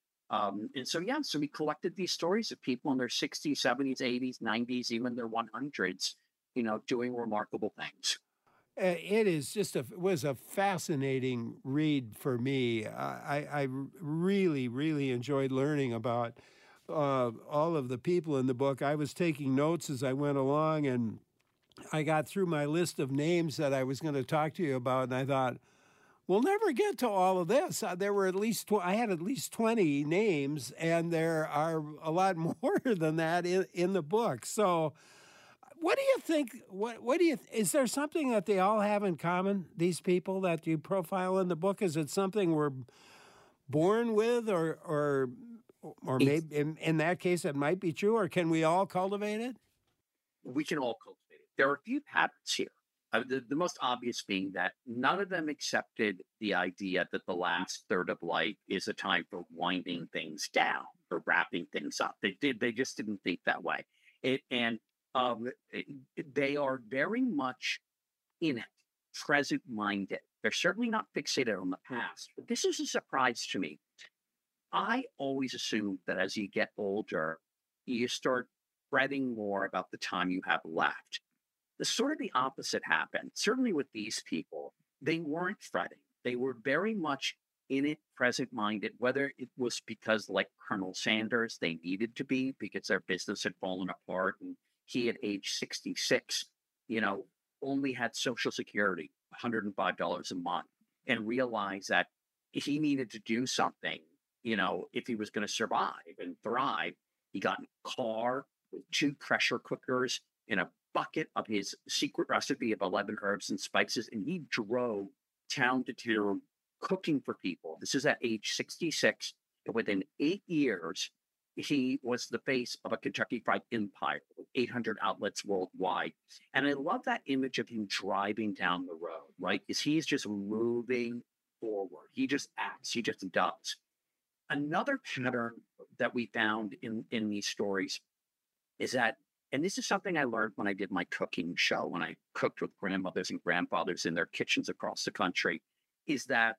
S11: so we collected these stories of people in their 60s, 70s, 80s, 90s, even their 100s, doing remarkable things.
S10: It was a fascinating read for me. I really, really enjoyed learning about all of the people in the book. I was taking notes as I went along, and I got through my list of names that I was going to talk to you about, and I thought, we'll never get to all of this. There were I had at least 20 names, and there are a lot more than that in the book. So what do you think? Is there something that they all have in common, these people that you profile in the book? Is it something we're born with, or maybe in that case it might be true, or can we all cultivate it?
S11: We can all cultivate it. There are a few patterns here. The most obvious being that none of them accepted the idea that the last third of life is a time for winding things down or wrapping things up. They just didn't think that way. They are very much in it, present-minded. They're certainly not fixated on the past. But this is a surprise to me. I always assumed that as you get older, you start fretting more about the time you have left. The opposite happened. Certainly with these people, they weren't fretting. They were very much in it, present-minded, whether it was because, like Colonel Sanders, they needed to be because their business had fallen apart, and he, at age 66, only had Social Security, $105 a month, and realized that he needed to do something, if he was going to survive and thrive. He got in a car with 2 pressure cookers and a bucket of his secret recipe of 11 herbs and spices, and he drove town to town cooking for people. This is at age 66. And within 8 years, he was the face of a Kentucky Fried Empire with 800 outlets worldwide. And I love that image of him driving down the road, right? Because he's just moving forward. He just acts. He just does. Another pattern that we found in these stories is that, and this is something I learned when I did my cooking show, when I cooked with grandmothers and grandfathers in their kitchens across the country, is that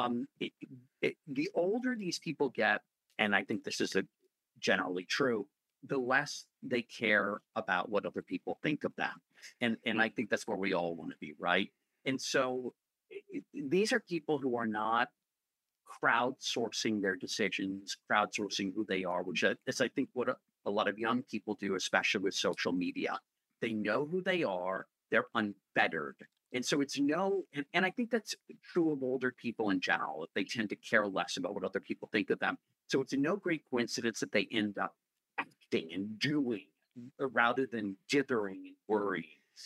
S11: the older these people get, and I think this is generally true, the less they care about what other people think of them. And I think that's where we all want to be, right? And so these are people who are not crowdsourcing their decisions, crowdsourcing who they are, which is, I think, what a lot of young people do, especially with social media. They know who they are. They're unfettered. And so it's and I think that's true of older people in general. They tend to care less about what other people think of them. So it's no great coincidence that they end up acting and doing rather than dithering and worrying.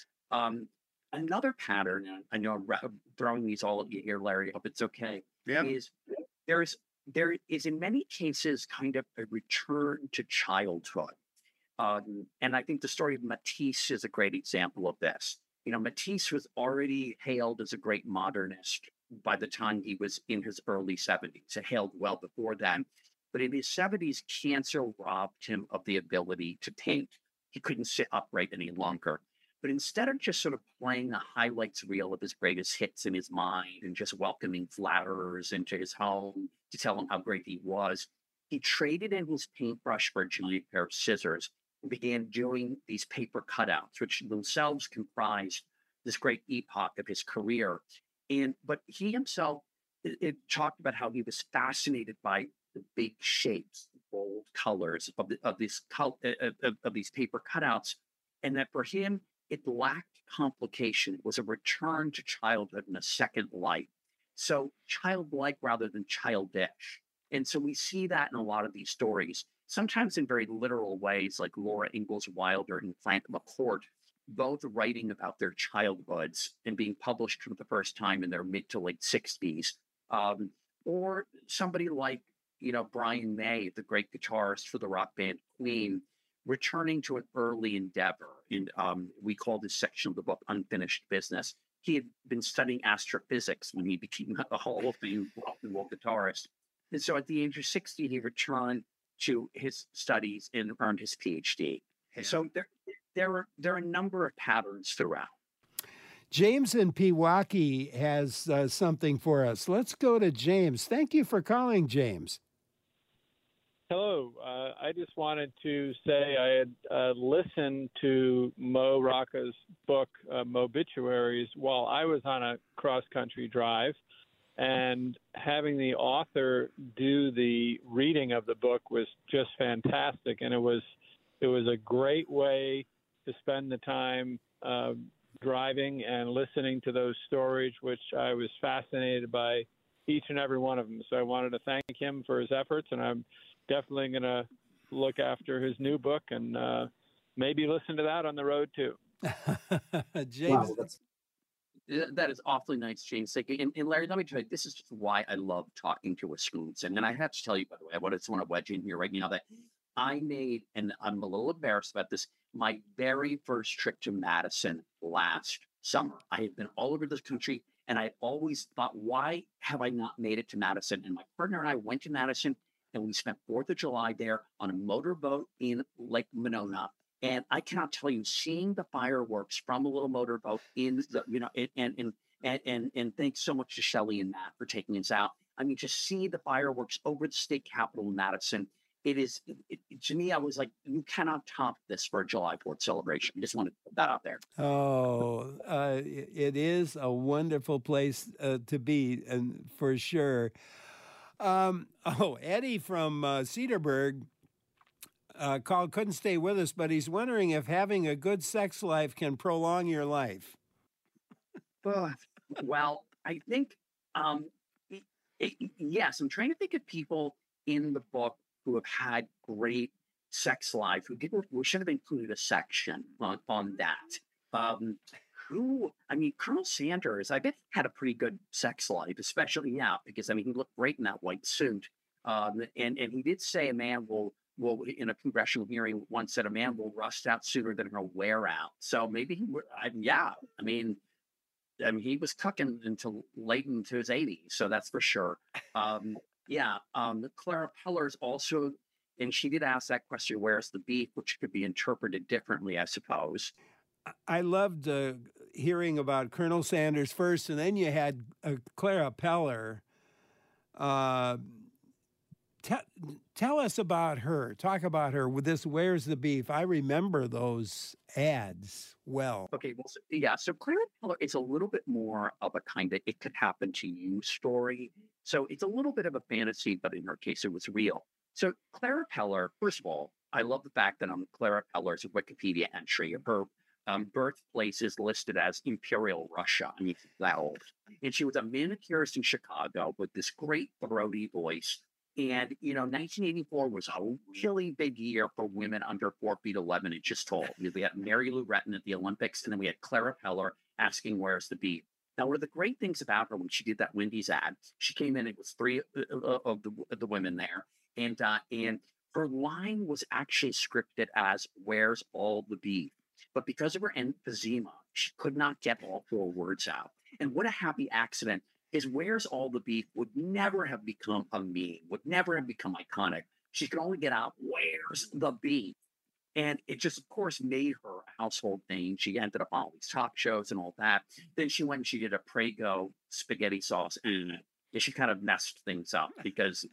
S11: Another pattern, and I know I'm throwing these all at you here, Larry, I hope it's okay, is there is in many cases kind of a return to childhood. And I think the story of Matisse is a great example of this. Matisse was already hailed as a great modernist by the time he was in his early 70s. Hailed well before then. But in his 70s, cancer robbed him of the ability to paint. He couldn't sit upright any longer. But instead of just sort of playing a highlights reel of his greatest hits in his mind and just welcoming flatterers into his home to tell him how great he was, he traded in his paintbrush for a giant pair of scissors and began doing these paper cutouts, which themselves comprised this great epoch of his career. But he himself it talked about how he was fascinated by the big shapes, the bold colors of these paper cutouts, and that for him it lacked complication. It was a return to childhood and a second life. So childlike rather than childish. And so we see that in a lot of these stories, sometimes in very literal ways, like Laura Ingalls Wilder and Frank McCourt, both writing about their childhoods and being published for the first time in their mid to late 60s. Or somebody like, Brian May, the great guitarist for the rock band Queen, returning to an early endeavor. And we call this section of the book Unfinished Business. He had been studying astrophysics when he became a Hall of Fame rock and roll guitarist. And so at the age of 60, he returned to his studies and earned his PhD. Yeah. So there are a number of patterns throughout.
S10: James in Pewaukee has something for us. Let's go to James. Thank you for calling, James.
S12: Hello. I just wanted to say I had listened to Mo Rocca's book, Mobituaries, while I was on a cross-country drive. And having the author do the reading of the book was just fantastic. And it was a great way to spend the time driving and listening to those stories, which I was fascinated by each and every one of them. So I wanted to thank him for his efforts, and I'm definitely going to look after his new book and maybe listen to that on the road too.
S10: James.
S11: Wow, that is awfully nice, James. And Larry, let me tell you, this is just why I love talking to Wisconsin. And I have to tell you, by the way, I just want to wedge in here right now that I made, and I'm a little embarrassed about this, my very first trip to Madison last summer. I had been all over this country, and I always thought, why have I not made it to Madison? And my partner and I went to Madison, and we spent 4th of July there on a motorboat in Lake Monona. And I cannot tell you, seeing the fireworks from a little motorboat in the, and thanks so much to Shelley and Matt for taking us out. I mean, just see the fireworks over the state capitol in Madison. To me, I was like, you cannot top this for a July 4th celebration. I just wanted to put that out there.
S10: Oh, it is a wonderful place to be, and for sure. Eddie from Cedarburg called, couldn't stay with us, but he's wondering if having a good sex life can prolong your life.
S11: Well, I think, yes, I'm trying to think of people in the book who have had great sex life, we should have included a section on that. Colonel Sanders, I bet had a pretty good sex life, especially because he looked great in that white suit. And he did say a man will in a congressional hearing once said a man will rust out sooner than he'll wear out. So maybe he was cooking until late into his 80s, so that's for sure. Clara Peller's also, and she did ask that question, where's the beef, which could be interpreted differently, I suppose.
S10: I loved hearing about Colonel Sanders first, and then you had Clara Peller. Tell us about her. Talk about her with this Where's the Beef? I remember those ads well.
S11: Okay, so Clara Peller, it's a little bit more of a kind of it could happen to you story. So it's a little bit of a fantasy, but in her case, it was real. So Clara Peller, first of all, I love the fact that on Clara Peller's Wikipedia entry, her birthplace is listed as Imperial Russia. I mean, that old. And she was a manicurist in Chicago with this great throaty voice. And, 1984 was a really big year for women under 4 feet 11 inches tall. We had Mary Lou Retton at the Olympics, and then we had Clara Peller asking, where's the beef? Now, one of the great things about her when she did that Wendy's ad, she came in, it was 3 of the women there, and her line was actually scripted as, where's all the beef? But because of her emphysema, she could not get all 4 words out. And what a happy accident. Is where's all the beef would never have become a meme, would never have become iconic. She could only get out, where's the beef? And it just, of course, made her a household name. She ended up on all these talk shows and all that. Then she went and she did a Prego spaghetti sauce, and she kind of messed things up because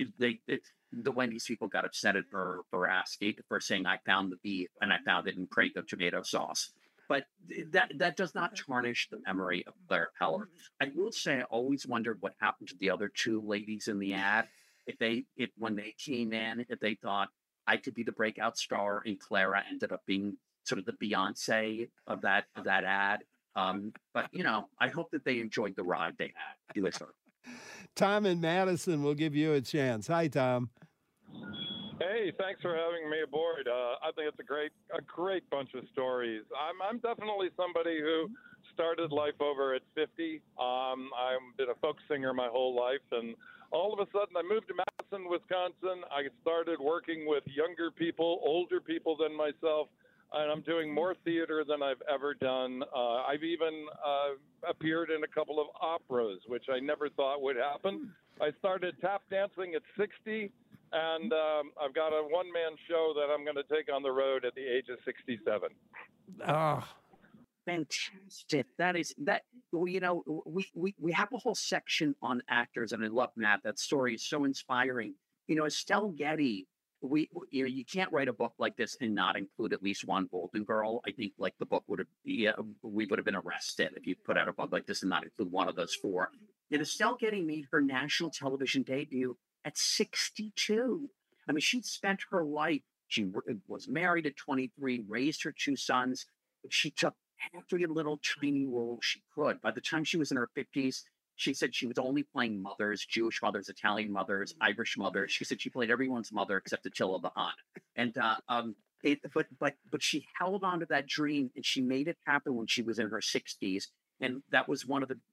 S11: the Wendy's people got upset at her for saying I found the beef and I found it in Prego tomato sauce. But that does not tarnish the memory of Claire Peller. I will say I always wondered what happened to the other two ladies in the ad. When they came in, if they thought I could be the breakout star, and Clara ended up being sort of the Beyonce of that ad. But I hope that they enjoyed the ride they had with her.
S10: Tom and Madison will give you a chance. Hi, Tom.
S13: Hey, thanks for having me aboard. I think it's a great bunch of stories. I'm definitely somebody who started life over at 50. I've been a folk singer my whole life, and all of a sudden I moved to Madison, Wisconsin. I started working with younger people, older people than myself, and I'm doing more theater than I've ever done. I've even appeared in a couple of operas, which I never thought would happen. I started tap dancing at 60. And I've got a one-man show that I'm going to take on the road at the age of 67.
S10: Oh,
S11: fantastic! We have a whole section on actors, and I love Matt. That story is so inspiring. Estelle Getty. You can't write a book like this and not include at least one Golden Girl. I think the book we would have been arrested if you put out a book like this and not include one of those four. And Estelle Getty made her national television debut at 62. I mean, she'd spent her life, she was married at 23, raised her two sons. She took every little tiny role she could. By the time she was in her 50s, she said she was only playing mothers, Jewish mothers, Italian mothers, Irish mothers. She said she played everyone's mother except Attila the Hun. And but she held on to that dream, and she made it happen when she was in her 60s. And that was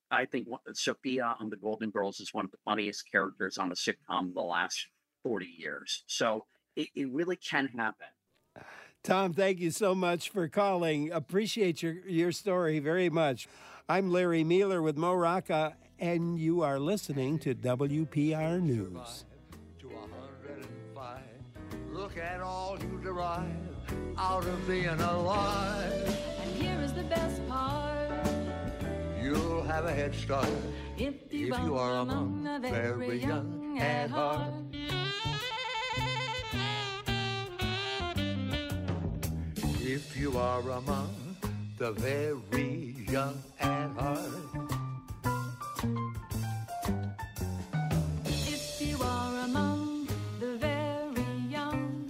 S11: Sophia on The Golden Girls is one of the funniest characters on a sitcom in the last 40 years. So it really can happen.
S10: Tom, thank you so much for calling. Appreciate your story very much. I'm Larry Mueller with Mo Rocca, and you are listening to WPR News.
S8: To 105. Look at all you derive out of being alive.
S9: And here is the best part.
S8: You'll have a head start if you are among the very young at heart. If you are among the very young at heart.
S9: If you are among the very young.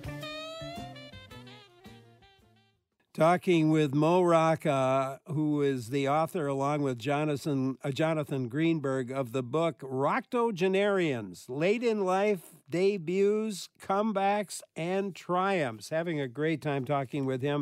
S10: Talking with Mo Rocca, who is the author, along with Jonathan Greenberg, of the book Roctogenarians, Late in Life, Debuts, Comebacks, and Triumphs. Having a great time talking with him.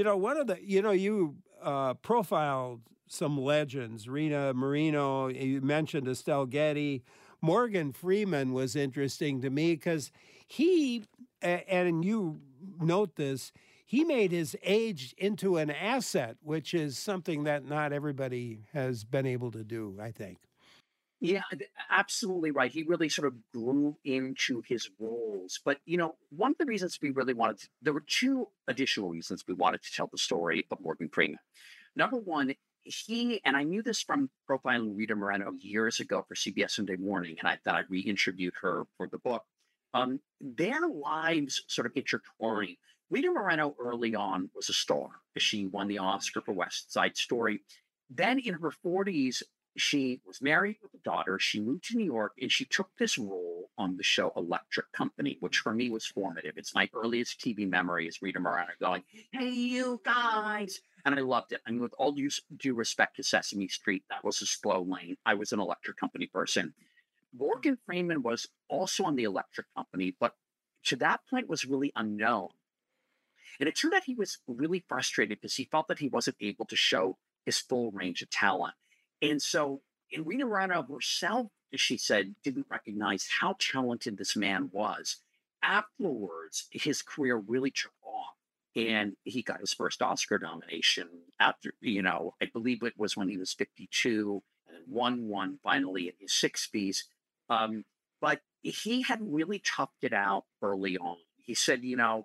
S10: You profiled some legends, Rita Moreno, you mentioned Estelle Getty. Morgan Freeman was interesting to me because he, and you note this, he made his age into an asset, which is something that not everybody has been able to do, I think.
S11: Yeah, absolutely right. He really sort of grew into his roles. But, one of the reasons we really there were two additional reasons we wanted to tell the story of Morgan Freeman. Number one, and I knew this from profiling Rita Moreno years ago for CBS Sunday Morning, and I thought I'd re-interviewed her for the book. Their lives sort of intertwined. Rita Moreno early on was a star. She won the Oscar for West Side Story. Then in her 40s, she was married with a daughter. She moved to New York, and she took this role on the show Electric Company, which for me was formative. It's my earliest TV memory is Rita Moreno going, "Hey, you guys." And I loved it. I mean, with all due respect to Sesame Street, that was a slow lane. I was an Electric Company person. Morgan Freeman was also on the Electric Company, but to that point was really unknown. And it turned out he was really frustrated because he felt that he wasn't able to show his full range of talent. And so, in Rita Moreno herself, she said, didn't recognize how talented this man was. Afterwards, his career really took off, and he got his first Oscar nomination after, I believe it was when he was 52, and won one finally in his 60s. But he had really toughed it out early on. He said,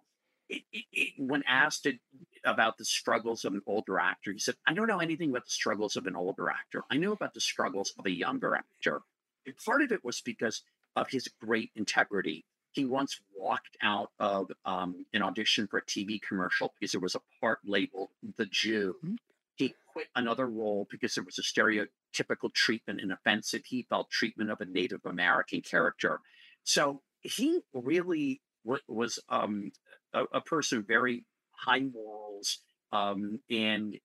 S11: when asked about the struggles of an older actor, he said, I don't know anything about the struggles of an older actor. I know about the struggles of a younger actor. And part of it was because of his great integrity. He once walked out of an audition for a TV commercial because there was a part labeled The Jew. He quit another role because there was a stereotypical treatment, an offensive, he felt, treatment of a Native American character. So he really was a person of very high morals. And,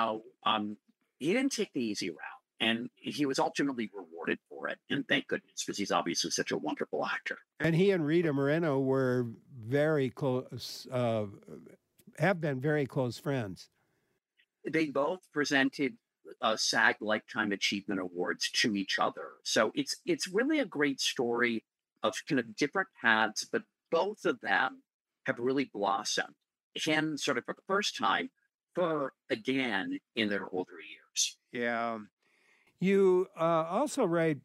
S11: he didn't take the easy route. And he was ultimately rewarded for it. And thank goodness, because he's obviously such a wonderful actor.
S10: And he and Rita Moreno were very close, have been very close friends.
S11: They both presented SAG Lifetime Achievement Awards to each other. So it's really a great story of kind of different paths, but both of them have really blossomed. Him sort of for the first time, her again in their older years.
S10: Yeah. You also write,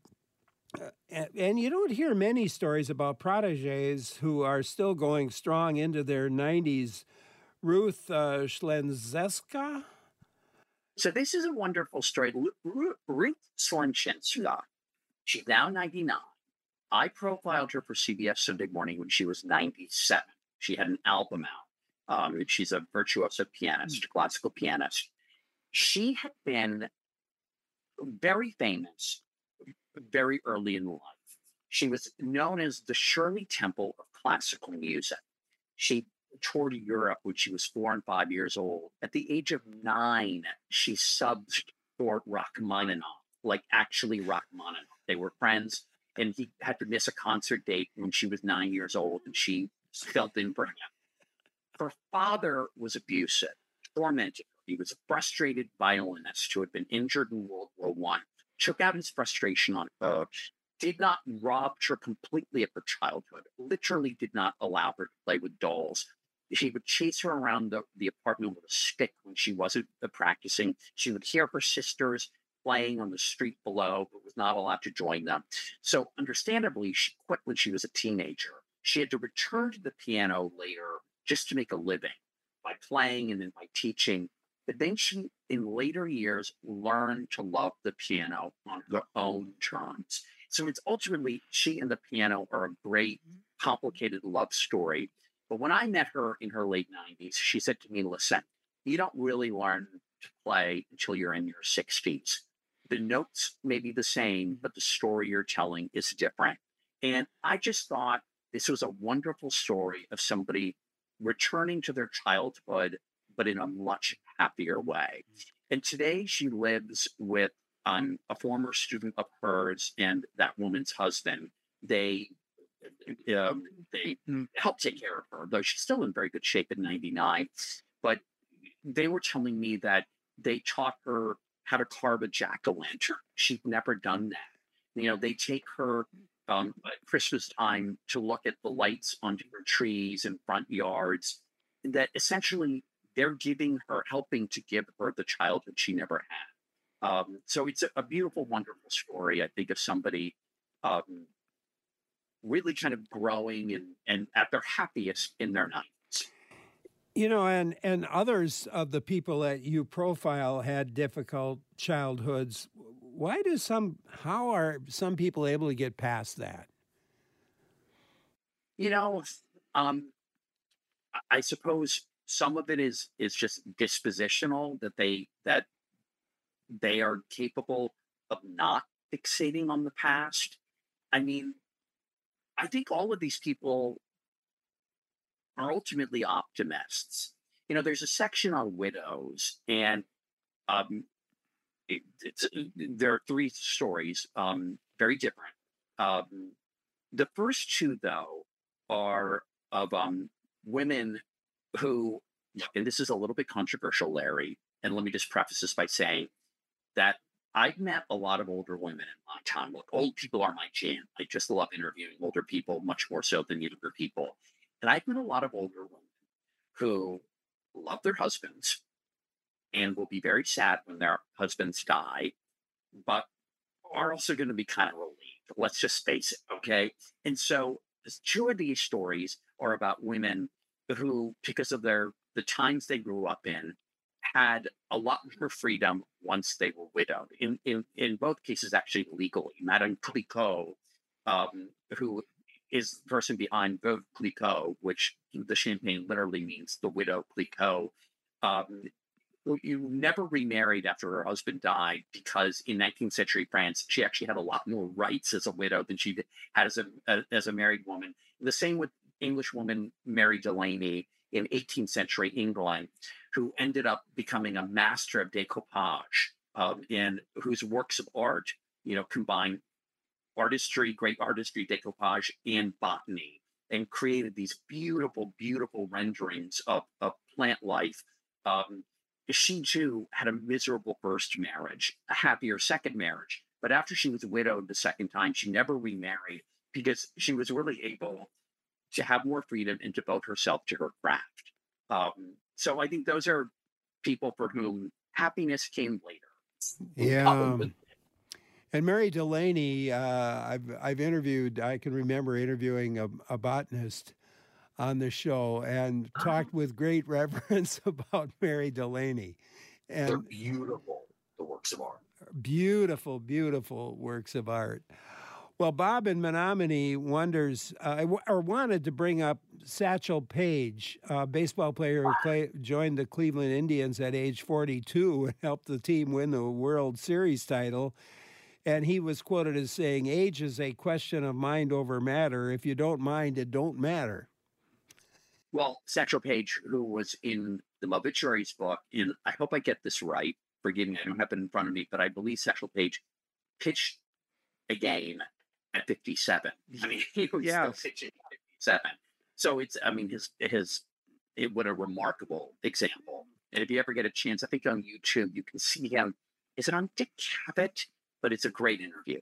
S10: and you don't hear many stories about protégés who are still going strong into their 90s. Ruth Schlenzeska?
S11: So this is a wonderful story. Ruth Schlenzeska, she's now 99. I profiled her for CBS Sunday Morning when she was 97. She had an album out. She's a virtuoso pianist, classical pianist. She had been very famous very early in life. She was known as the Shirley Temple of classical music. She toured Europe when she was 4 and 5 years old. At the age of 9, she subbed for Rachmaninoff, like actually Rachmaninoff. They were friends, and he had to miss a concert date when she was 9 years old, and she filled in for him. Her father was abusive, tormented. He was a frustrated violinist who had been injured in World War I, took out his frustration on her, did not rob her completely of her childhood, literally did not allow her to play with dolls. She would chase her around the apartment with a stick when she wasn't practicing. She would hear her sisters playing on the street below, but was not allowed to join them. So understandably, she quit when she was a teenager. She had to return to the piano later just to make a living by playing and then by teaching. But then she, in later years, learned to love the piano on her own terms. So it's ultimately, she and the piano are a great, complicated love story. But when I met her in her late 90s, she said to me, listen, you don't really learn to play until you're in your 60s. The notes may be the same, but the story you're telling is different. And I just thought this was a wonderful story of somebody returning to their childhood, but in a much happier way. And today she lives with a former student of hers and that woman's husband. They help take care of her, though she's still in very good shape at 99. But they were telling me that they taught her how to carve a jack-o'-lantern. She'd never done that. They take her at Christmas time to look at the lights on different trees and front yards. That essentially they're helping to give her the childhood she never had. So it's a beautiful, wonderful story, I think, of somebody really kind of growing and at their happiest in their 90s.
S10: And others of the people that you profile had difficult childhoods. How are some people able to get past that?
S11: I suppose some of it is just dispositional, that they are capable of not fixating on the past. I mean, I think all of these people are ultimately optimists. There's a section on widows, and there are 3 stories, very different. The first 2, though, are of women who, and this is a little bit controversial, Larry, and let me just preface this by saying that I've met a lot of older women in my time. Look, old people are my jam. I just love interviewing older people much more so than younger people. And I've met a lot of older women who love their husbands and will be very sad when their husbands die, but are also going to be kind of relieved. Let's just face it, okay? And so 2 of these stories are about women who, because of the times they grew up in, had a lot more freedom once they were widowed. In both cases, actually legally. Madame Clicquot, who is the person behind Veuve Clicquot, which the champagne literally means the widow Clicquot. You never remarried after her husband died because in 19th century France, she actually had a lot more rights as a widow than she had as a married woman. The same with English woman Mary Delany in 18th century England, who ended up becoming a master of decoupage, and whose works of art, combine artistry, great artistry, decoupage, and botany, and created these beautiful, beautiful renderings of plant life. She too had a miserable first marriage, a happier second marriage. But after she was widowed the second time, she never remarried because she was really able to have more freedom and devote herself to her craft. So I think those are people for whom happiness came later.
S10: Yeah. And Mary Delany, I've interviewed, I can remember interviewing a botanist on the show and talked with great reverence about Mary Delany. And
S11: they're beautiful, the works of art.
S10: Beautiful, beautiful works of art. Well, Bob in Menominee wonders, or wanted to bring up Satchel Paige, a baseball player who joined the Cleveland Indians at age 42 and helped the team win the World Series title. And he was quoted as saying, "Age is a question of mind over matter. If you don't mind, it don't matter."
S11: Well, Satchel Paige, who was in the Obituaries book, and I hope I get this right, forgive me, I don't have it in front of me, but I believe Satchel Paige pitched a game at 57. I mean, he was still pitching at 57. So it's, I mean, what a remarkable example. And if you ever get a chance, I think on YouTube, you can see him. Is it on Dick Cavett? But it's a great interview.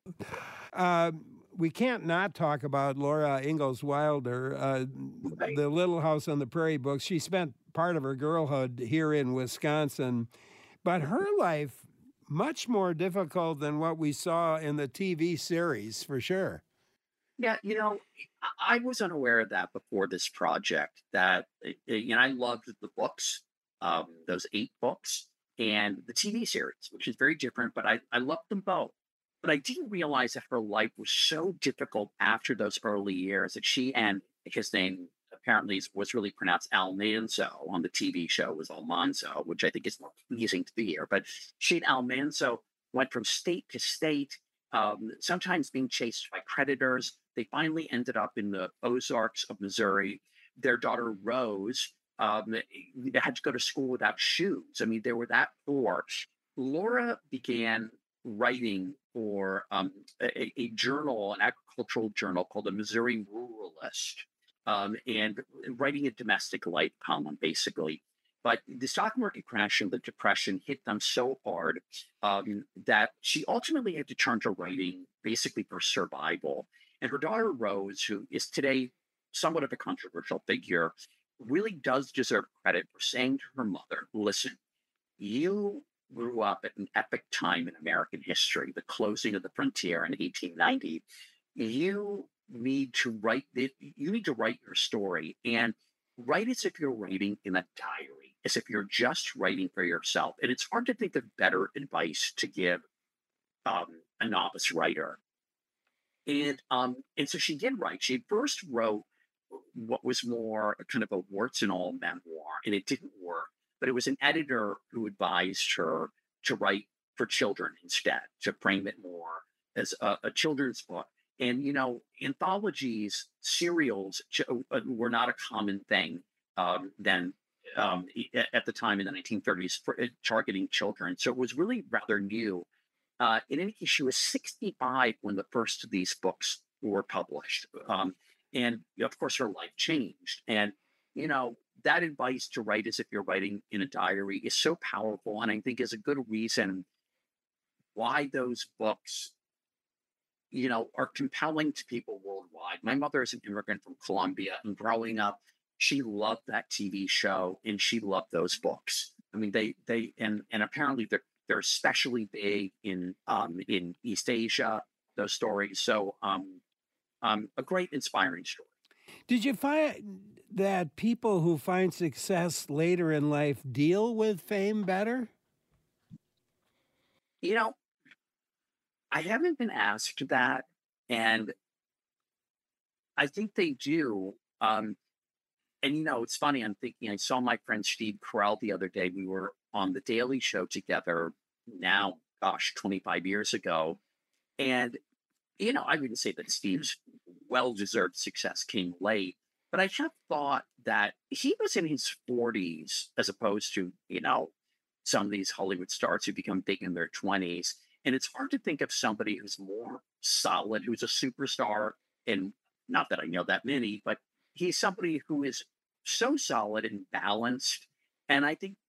S10: We can't not talk about Laura Ingalls Wilder, the Little House on the Prairie books. She spent part of her girlhood here in Wisconsin, but her life much more difficult than what we saw in the TV series, for sure.
S11: Yeah, I was unaware of that before this project. That I loved the books, those 8 books, and the TV series, which is very different, but I loved them both. But I didn't realize that her life was so difficult after those early years that she, and his name apparently was really pronounced Almanzo on the TV show, was Almanzo, which I think is more pleasing to the ear. But she and Almanzo went from state to state, sometimes being chased by predators. They finally ended up in the Ozarks of Missouri. Their daughter, Rose, had to go to school without shoes. I mean, they were that poor. Laura began writing for a journal, an agricultural journal called the Missouri Ruralist, and writing a domestic life column, basically. But the stock market crash and the depression hit them so hard that she ultimately had to turn to writing basically for survival. And her daughter, Rose, who is today somewhat of a controversial figure, really does deserve credit for saying to her mother, "Listen, you grew up at an epic time in American history, the closing of the frontier in 1890. You need to write it. You need to write your story, and write as if you're writing in a diary, as if you're just writing for yourself." And it's hard to think of better advice to give a novice writer. And so she did write. She first wrote what was more kind of a warts and all memoir, and it didn't work. But it was an editor who advised her to write for children instead, to frame it more as a children's book. And, anthologies, serials were not a common thing then at the time in the 1930s for targeting children. So it was really rather new. In any case, she was 65 when the first of these books were published. And, of course, her life changed. And, that advice to write as if you're writing in a diary is so powerful, and I think is a good reason why those books, are compelling to people worldwide. My mother is an immigrant from Colombia, and growing up, she loved that TV show, and she loved those books. I mean, and apparently they're especially big in East Asia, those stories. So, a great inspiring story.
S10: Did you find that people who find success later in life deal with fame better?
S11: You know, I haven't been asked that, and I think they do. And it's funny. I'm thinking I saw my friend Steve Carell the other day. We were on the Daily Show together. Now, gosh, 25 years ago, and I wouldn't say that Steve's well-deserved success came late, but I have thought that he was in his 40s as opposed to some of these Hollywood stars who become big in their 20s. And it's hard to think of somebody who's more solid, who's a superstar. And not that I know that many, but he's somebody who is so solid and balanced. And I think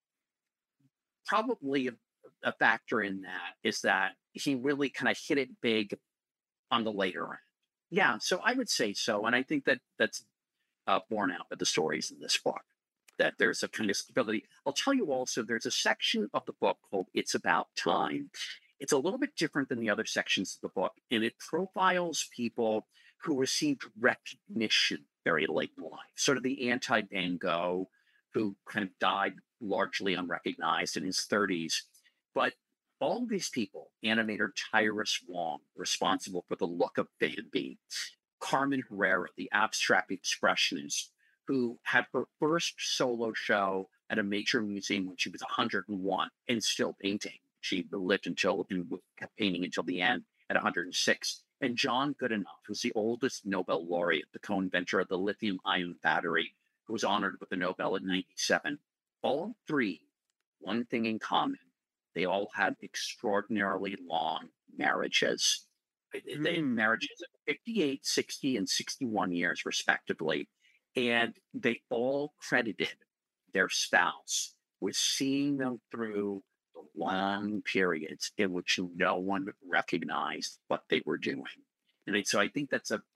S11: probably a factor in that is that he really kind of hit it big on the later end. Yeah, so I would say so. And I think that that's borne out by the stories in this book, that there's a kind of stability. I'll tell you also, there's a section of the book called It's About Time. It's a little bit different than the other sections of the book, and it profiles people who received recognition very late in life, sort of the anti-Van Gogh, who kind of died largely unrecognized in his 30s. But all these people, animator Tyrus Wong, responsible for the look of Bambi, Carmen Herrera, the abstract expressionist, who had her first solo show at a major museum when she was 101 and still painting. She lived and kept painting until the end at 106. And John Goodenough, who's the oldest Nobel laureate, the co-inventor of the lithium-ion battery, who was honored with the Nobel in 97. All three, one thing in common, they all had extraordinarily long marriages. They had marriages of 58, 60, and 61 years, respectively. And they all credited their spouse with seeing them through the long periods in which no one recognized what they were doing. And so I think that's a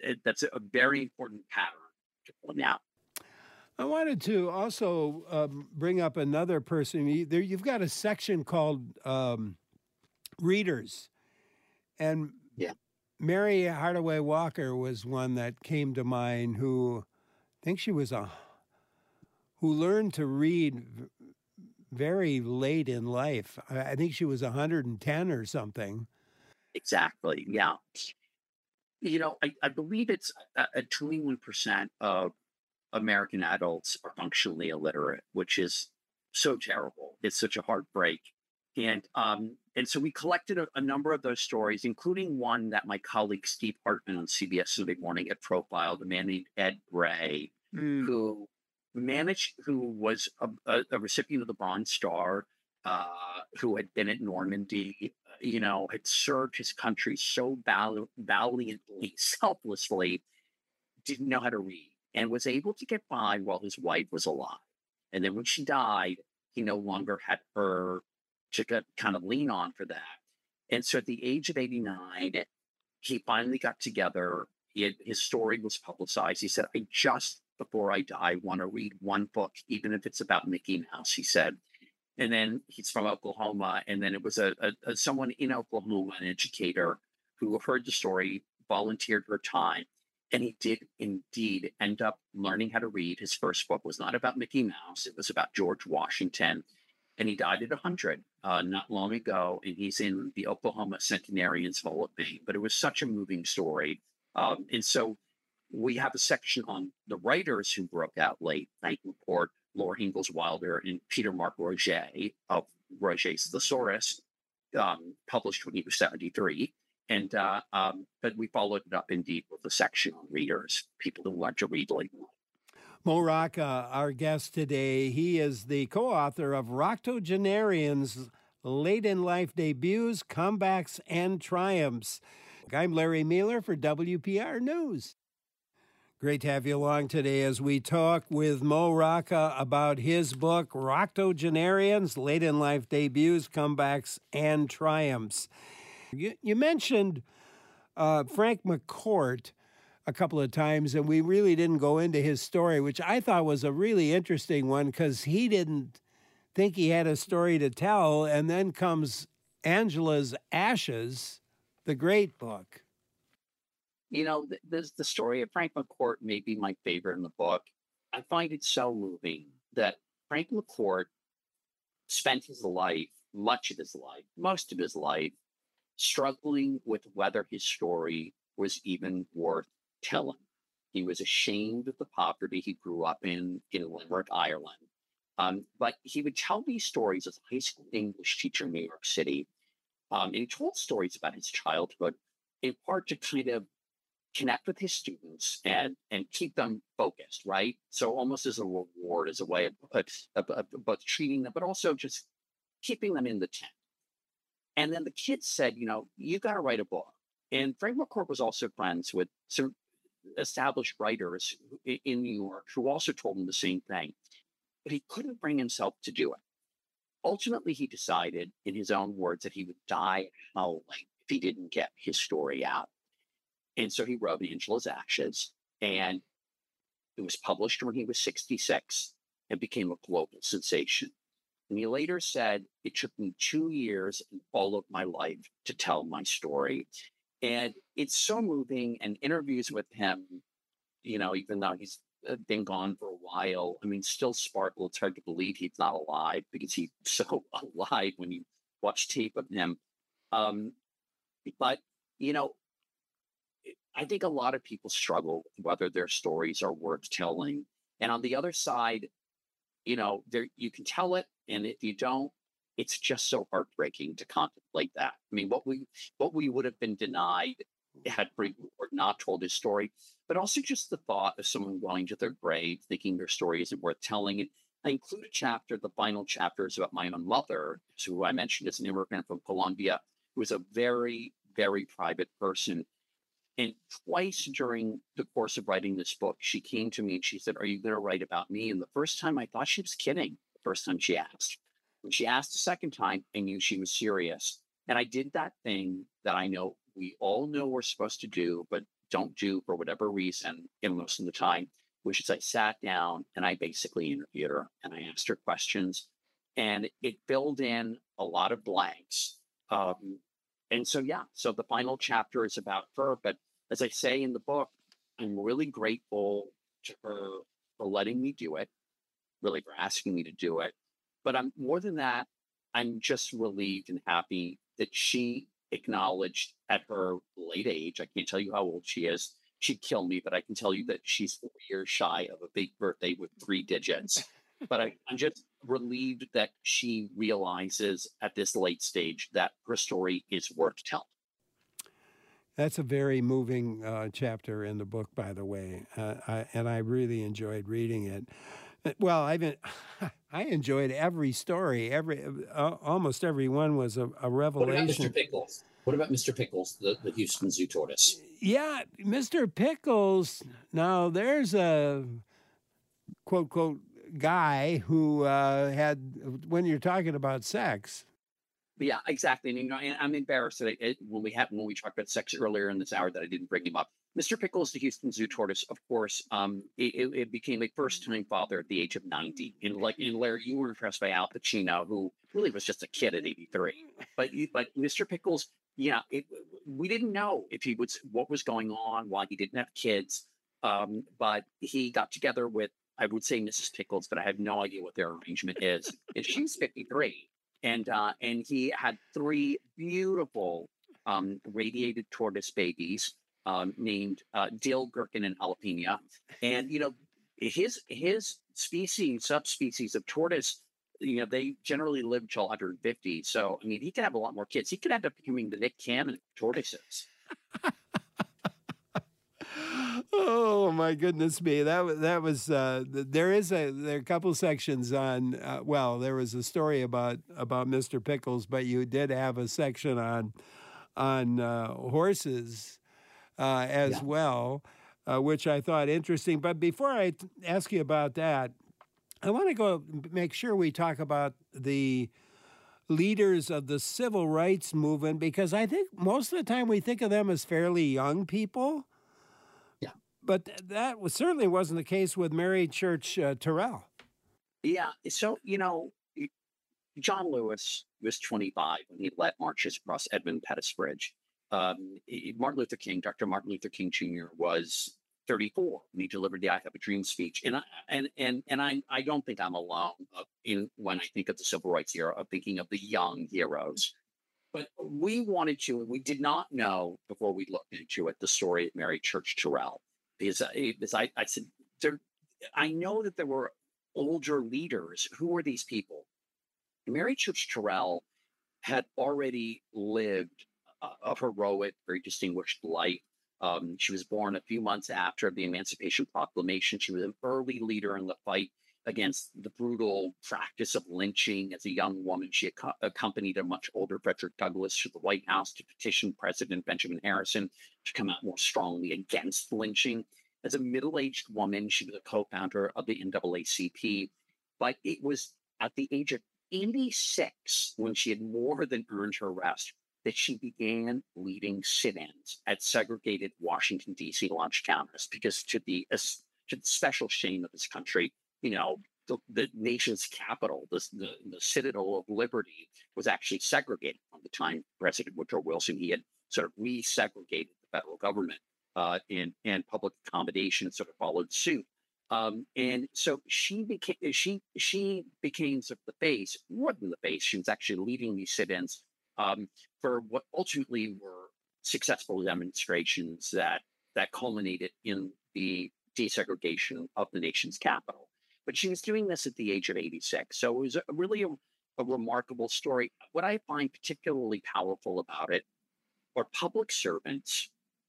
S11: very important pattern to point out.
S10: I wanted to also bring up another person. You've got a section called Readers. And Mary Hardaway Walker was one that came to mind, who I think she was who learned to read very late in life. I think she was 110 or something.
S11: Exactly, yeah. I believe it's 21% of American adults are functionally illiterate, which is so terrible. It's such a heartbreak. And so we collected a number of those stories, including one that my colleague Steve Hartman on CBS Sunday Morning had profiled, a man named Ed Gray, who was a recipient of the Bronze Star, who had been at Normandy, had served his country so valiantly, selflessly, didn't know how to read, and was able to get by while his wife was alive. And then when she died, he no longer had her to kind of lean on for that. And so at the age of 89, he finally got together. His story was publicized. He said, before I die, want to read one book, even if it's about Mickey Mouse, he said. And then he's from Oklahoma. And then it was someone in Oklahoma, an educator, who heard the story, volunteered her time. And he did indeed end up learning how to read. His first book was not about Mickey Mouse. It was about George Washington. And he died at 100 not long ago. And he's in the Oklahoma Centenarians Hall of Fame. But it was such a moving story. And so we have a section on the writers who broke out late. Night Report, Laura Ingalls Wilder, and Peter Mark Roget of Roget's Thesaurus, published when he was 73. And but we followed it up indeed with a section on readers, people who want to read late.
S10: Mo Rocca, our guest today, he is the co-author of Octogenarians' Late in Life Debuts, Comebacks, and Triumphs. I'm Larry Mueller for WPR News. Great to have you along today as we talk with Mo Rocca about his book, Octogenarians, Late in Life Debuts, Comebacks, and Triumphs. You mentioned Frank McCourt a couple of times, and we really didn't go into his story, which I thought was a really interesting one because he didn't think he had a story to tell, and then comes Angela's Ashes, the great book.
S11: The story of Frank McCourt may be my favorite in the book. I find it so moving that Frank McCourt spent his life, much of his life, most of his life, struggling with whether his story was even worth telling. He was ashamed of the poverty he grew up in Limerick, Ireland. But he would tell these stories as a high school English teacher in New York City. And he told stories about his childhood, in part to kind of connect with his students and keep them focused, right? So almost as a reward, as a way of both treating them, but also just keeping them in the tent. And then the kids said, you got to write a book. And Frank McCourt was also friends with some established writers in New York who also told him the same thing. But he couldn't bring himself to do it. Ultimately, he decided, in his own words, that he would die howling if he didn't get his story out. And so he wrote Angela's Ashes, and it was published when he was 66 and became a global sensation. And he later said, it took me 2 years and all of my life to tell my story. And it's so moving, and interviews with him, even though he's been gone for a while, still sparkle. It's hard to believe he's not alive because he's so alive when you watch tape of him. But, I think a lot of people struggle with whether their stories are worth telling. And on the other side, you can tell it, and if you don't, it's just so heartbreaking to contemplate that. What we would have been denied had Frank McCourt not told his story, but also just the thought of someone going to their grave thinking their story isn't worth telling. And I include a chapter, the final chapter is about my own mother, who I mentioned as an immigrant from Colombia, who was a very, very private person. And twice during the course of writing this book, she came to me and she said, "Are you going to write about me?" And the first time I thought she was kidding, the first time she asked. When she asked the second time, I knew she was serious. And I did that thing that I know we all know we're supposed to do, but don't do for whatever reason, most of the time, which is I sat down and I basically interviewed her and I asked her questions, and it filled in a lot of blanks. And so the final chapter is about her. But as I say in the book, I'm really grateful to her for letting me do it, really for asking me to do it. But I'm more than that, I'm just relieved and happy that she acknowledged at her late age, I can't tell you how old she is, she'd kill me, but I can tell you that she's 4 years shy of a big birthday with 3 digits. But I'm just relieved that she realizes at this late stage that her story is worth telling.
S10: That's a very moving chapter in the book, by the way, and I really enjoyed reading it. Well, I enjoyed every story. Almost every one was a revelation.
S11: What about Mr. Pickles? What about Mr. Pickles, the Houston Zoo tortoise?
S10: Yeah, Mr. Pickles. Now, there's a quote guy who had, when you're talking about sex.
S11: Yeah, exactly. And I'm embarrassed that when we talked about sex earlier in this hour that I didn't bring him up. Mr. Pickles, the Houston Zoo tortoise, of course, it became a first-time father at the age of 90. And Larry, you were impressed by Al Pacino, who really was just a kid at 83. But Mr. Pickles, we didn't know what was going on, why he didn't have kids. But he got together with, I would say, Mrs. Pickles, but I have no idea what their arrangement is. And she's 53. And he had 3 beautiful radiated tortoise babies named Dill, Gherkin, and Jalapeno. And, his subspecies of tortoise, they generally live till 150. So, he could have a lot more kids. He could end up becoming the Nick Cannon of tortoises.
S10: Oh my goodness me! That was there are a couple sections on. There was a story about Mr. Pickles, but you did have a section on horses as well, which I thought interesting. But before I ask you about that, I want to go make sure we talk about the leaders of the civil rights movement, because I think most of the time we think of them as fairly young people. But that certainly wasn't the case with Mary Church Terrell.
S11: Yeah. So, John Lewis was 25 when he led marches across Edmund Pettus Bridge. Dr. Martin Luther King Jr. was 34 when he delivered the "I Have a Dream" speech. And I don't think I'm alone in when I think of the civil rights era of thinking of the young heroes. But we wanted to, and we did not know before we looked into it, the story of Mary Church Terrell. Because I said, I know that there were older leaders. Who were these people? Mary Church Terrell had already lived a heroic, very distinguished life. She was born a few months after the Emancipation Proclamation. She was an early leader in the fight against the brutal practice of lynching. As a young woman, she accompanied a much older Frederick Douglass to the White House to petition President Benjamin Harrison to come out more strongly against lynching. As a middle-aged woman, she was a co-founder of the NAACP, but it was at the age of 86, when she had more than earned her rest, that she began leading sit-ins at segregated Washington, D.C. lunch counters, because to the special shame of this country, the nation's capital, the Citadel of Liberty, was actually segregated. From the time President Woodrow Wilson, he had sort of resegregated the federal government, and public accommodation sort of followed suit. And so she became sort of the face, more than the face. She was actually leading these sit-ins for what ultimately were successful demonstrations that culminated in the desegregation of the nation's capital. But she was doing this at the age of 86. So it was really a remarkable story. What I find particularly powerful about it are public servants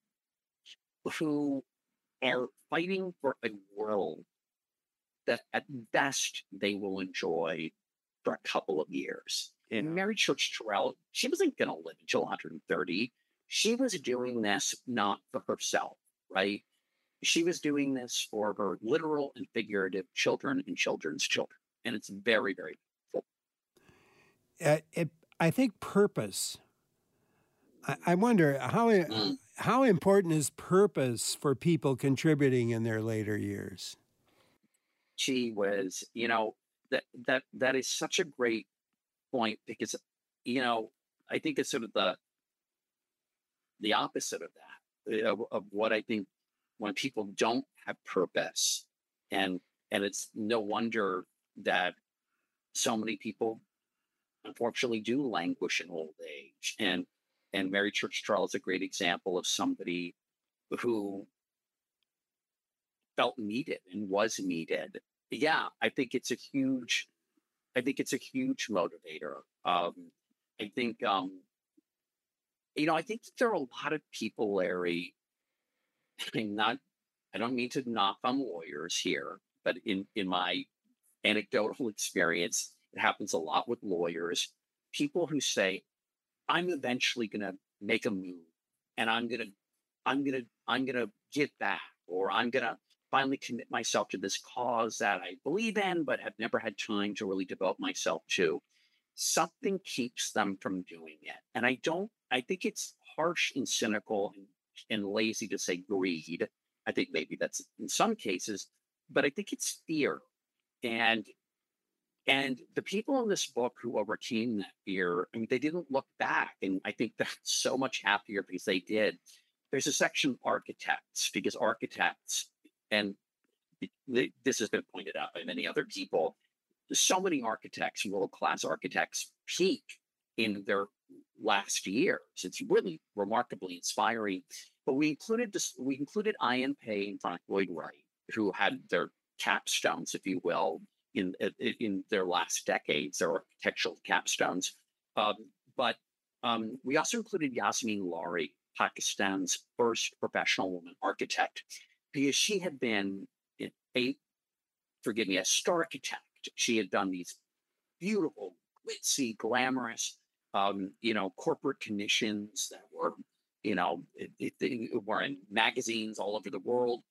S11: who are fighting for a world that at best they will enjoy for a couple of years. And Mary Church Terrell, she wasn't going to live until 130. She was doing this not for herself, right? She was doing this for her literal and figurative children and children's children. And it's very, very beautiful.
S10: I think purpose. I wonder how important is purpose for people contributing in their later years?
S11: She was, that is such a great point, because, I think it's sort of the opposite of that, of what I think when people don't have purpose, and it's no wonder that so many people unfortunately do languish in old age. And Mary Church Terrell is a great example of somebody who felt needed and was needed. Yeah, I think it's a huge motivator. I think there are a lot of people, Larry. I don't mean to knock on lawyers here, but in my anecdotal experience, it happens a lot with lawyers. People who say, I'm eventually going to make a move, and I'm going to give back, or I'm going to finally commit myself to this cause that I believe in, but have never had time to really devote myself to. Something keeps them from doing it. And I think it's harsh and cynical and lazy to say greed. I think maybe that's in some cases, but I think it's fear. And the people in this book who overcame that fear, they didn't look back. And I think they're so much happier because they did. There's a section, architects, because architects, and this has been pointed out by many other people, so many architects, world-class architects, peak in their last years. It's really remarkably inspiring. But we included Ian Pei and Frank Lloyd Wright, who had their capstones, if you will, in their last decades, their architectural capstones. But we also included Yasmin Lawry, Pakistan's first professional woman architect, because she had been a star architect. She had done these beautiful, glitzy, glamorous, corporate commissions that were, were in magazines all over the world.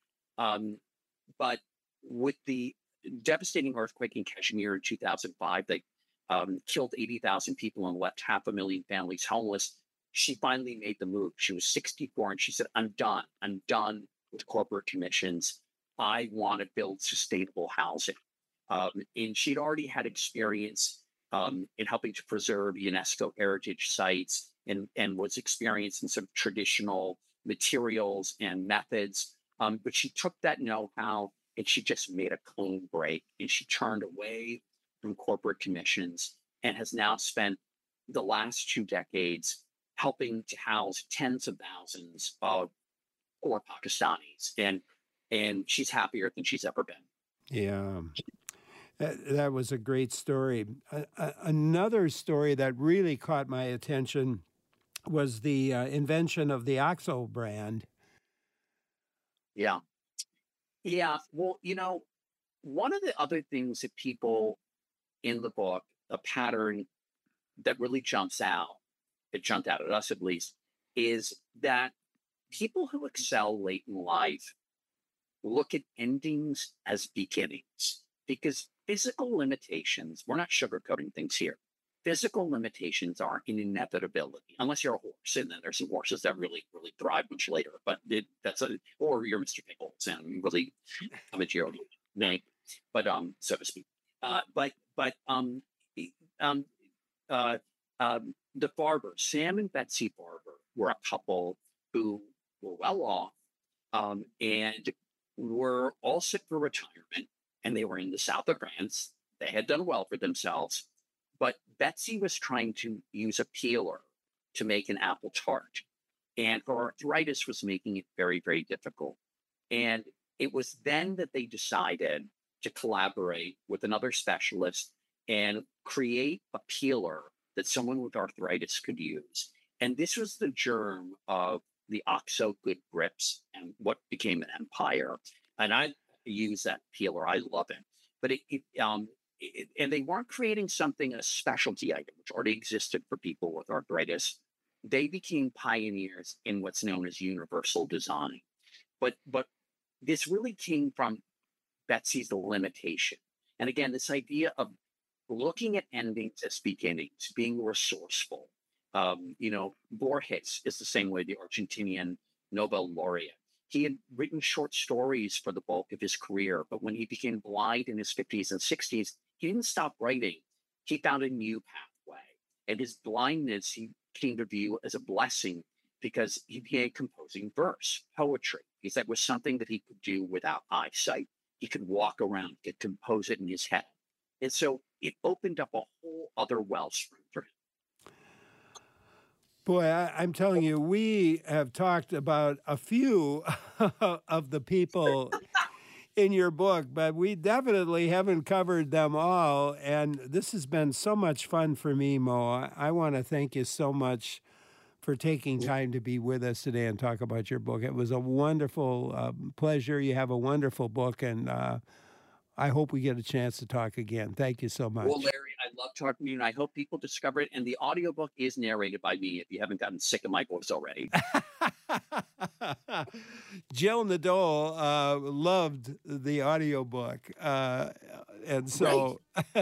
S11: But with the devastating earthquake in Kashmir in 2005 that killed 80,000 people and left 500,000 families homeless, she finally made the move. She was 64 and she said, I'm done. I'm done with corporate commissions. I want to build sustainable housing. And she'd already had experience in helping to preserve UNESCO heritage sites and was experienced in some traditional materials and methods. But she took that know-how and she just made a clean break, and she turned away from corporate commissions and has now spent the last 2 decades helping to house tens of thousands of poor Pakistanis. And she's happier than she's ever been. Yeah.
S10: That was a great story. Another story that really caught my attention was the invention of the OXO brand.
S11: Yeah. Yeah. Well, one of the other things that people in the book, a pattern that really jumped out at us at least, is that people who excel late in life look at endings as beginnings, because physical limitations, we're not sugarcoating things here. Physical limitations are an inevitability, unless you're a horse, and then there's some horses that really, really thrive much later. But or you're Mr. Pickles and really I'm a Gerald name, but so to speak. The Barbers, Sam and Betsy Barber, were a couple who were well off and were all set for retirement, and they were in the south of France. They had done well for themselves, but Betsy was trying to use a peeler to make an apple tart, and her arthritis was making it very, very difficult. And it was then that they decided to collaborate with another specialist and create a peeler that someone with arthritis could use. And this was the germ of the OXO Good Grips and what became an empire. And I use that peeler. I love it. But and they weren't creating something, a specialty item, which already existed for people with arthritis. They became pioneers in what's known as universal design. But this really came from Betsy's limitation. And again, this idea of looking at endings as beginnings, being resourceful. Borges is the same way, the Argentinian Nobel laureate. He had written short stories for the bulk of his career, but when he became blind in his 50s and 60s, he didn't stop writing. He found a new pathway. And his blindness, he came to view as a blessing, because he began composing verse, poetry, because that was something that he could do without eyesight. He could walk around, could compose it in his head. And so it opened up a whole other wellspring for him.
S10: Boy, I'm telling you, we have talked about a few of the people in your book, but we definitely haven't covered them all. And this has been so much fun for me, Mo. I want to thank you so much for taking time to be with us today and talk about your book. It was a wonderful pleasure. You have a wonderful book, and I hope we get a chance to talk again. Thank you so much.
S11: Well, Larry, I love talking to you, and I hope people discover it. And the audiobook is narrated by me, if you haven't gotten sick of my voice already.
S10: Jill Nadeau loved the audiobook. And so,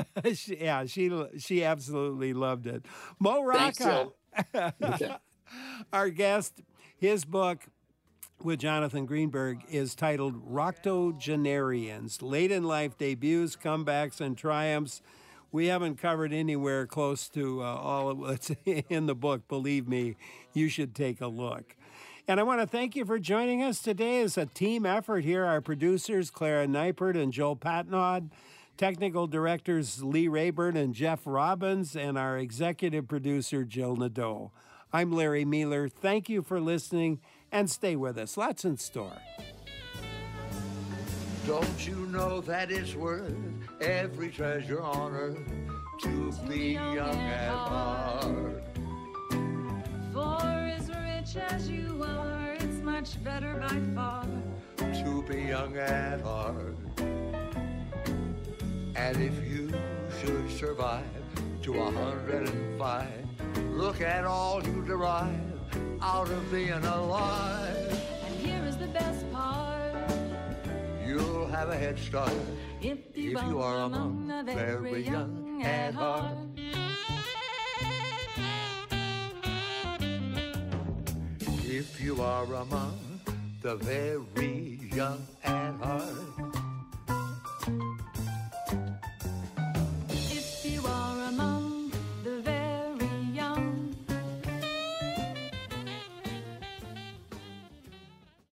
S10: she absolutely loved it. Mo Rocca, okay. Our guest, his book with Jonathan Greenberg is titled Roctogenarians, Late in Life Debuts, Comebacks, and Triumphs. We haven't covered anywhere close to all of what's in the book. Believe me, you should take a look. And I want to thank you for joining us today. It's a team effort here. Our producers, Clara Neipert and Joel Patnaud, technical directors Lee Rayburn and Jeff Robbins, and our executive producer, Jill Nadeau. I'm Larry Mueller. Thank you for listening, and stay with us. Lots in store.
S8: Don't you know that it's worth every treasure on earth to be young at heart?
S9: For as rich as you are, it's much better by far
S8: to be young at heart. And if you should survive to 105, look at all you derive out of being alive.
S9: And here is the best part.
S8: You'll have a head start if you are among the very young at heart. If you are among the very young at heart.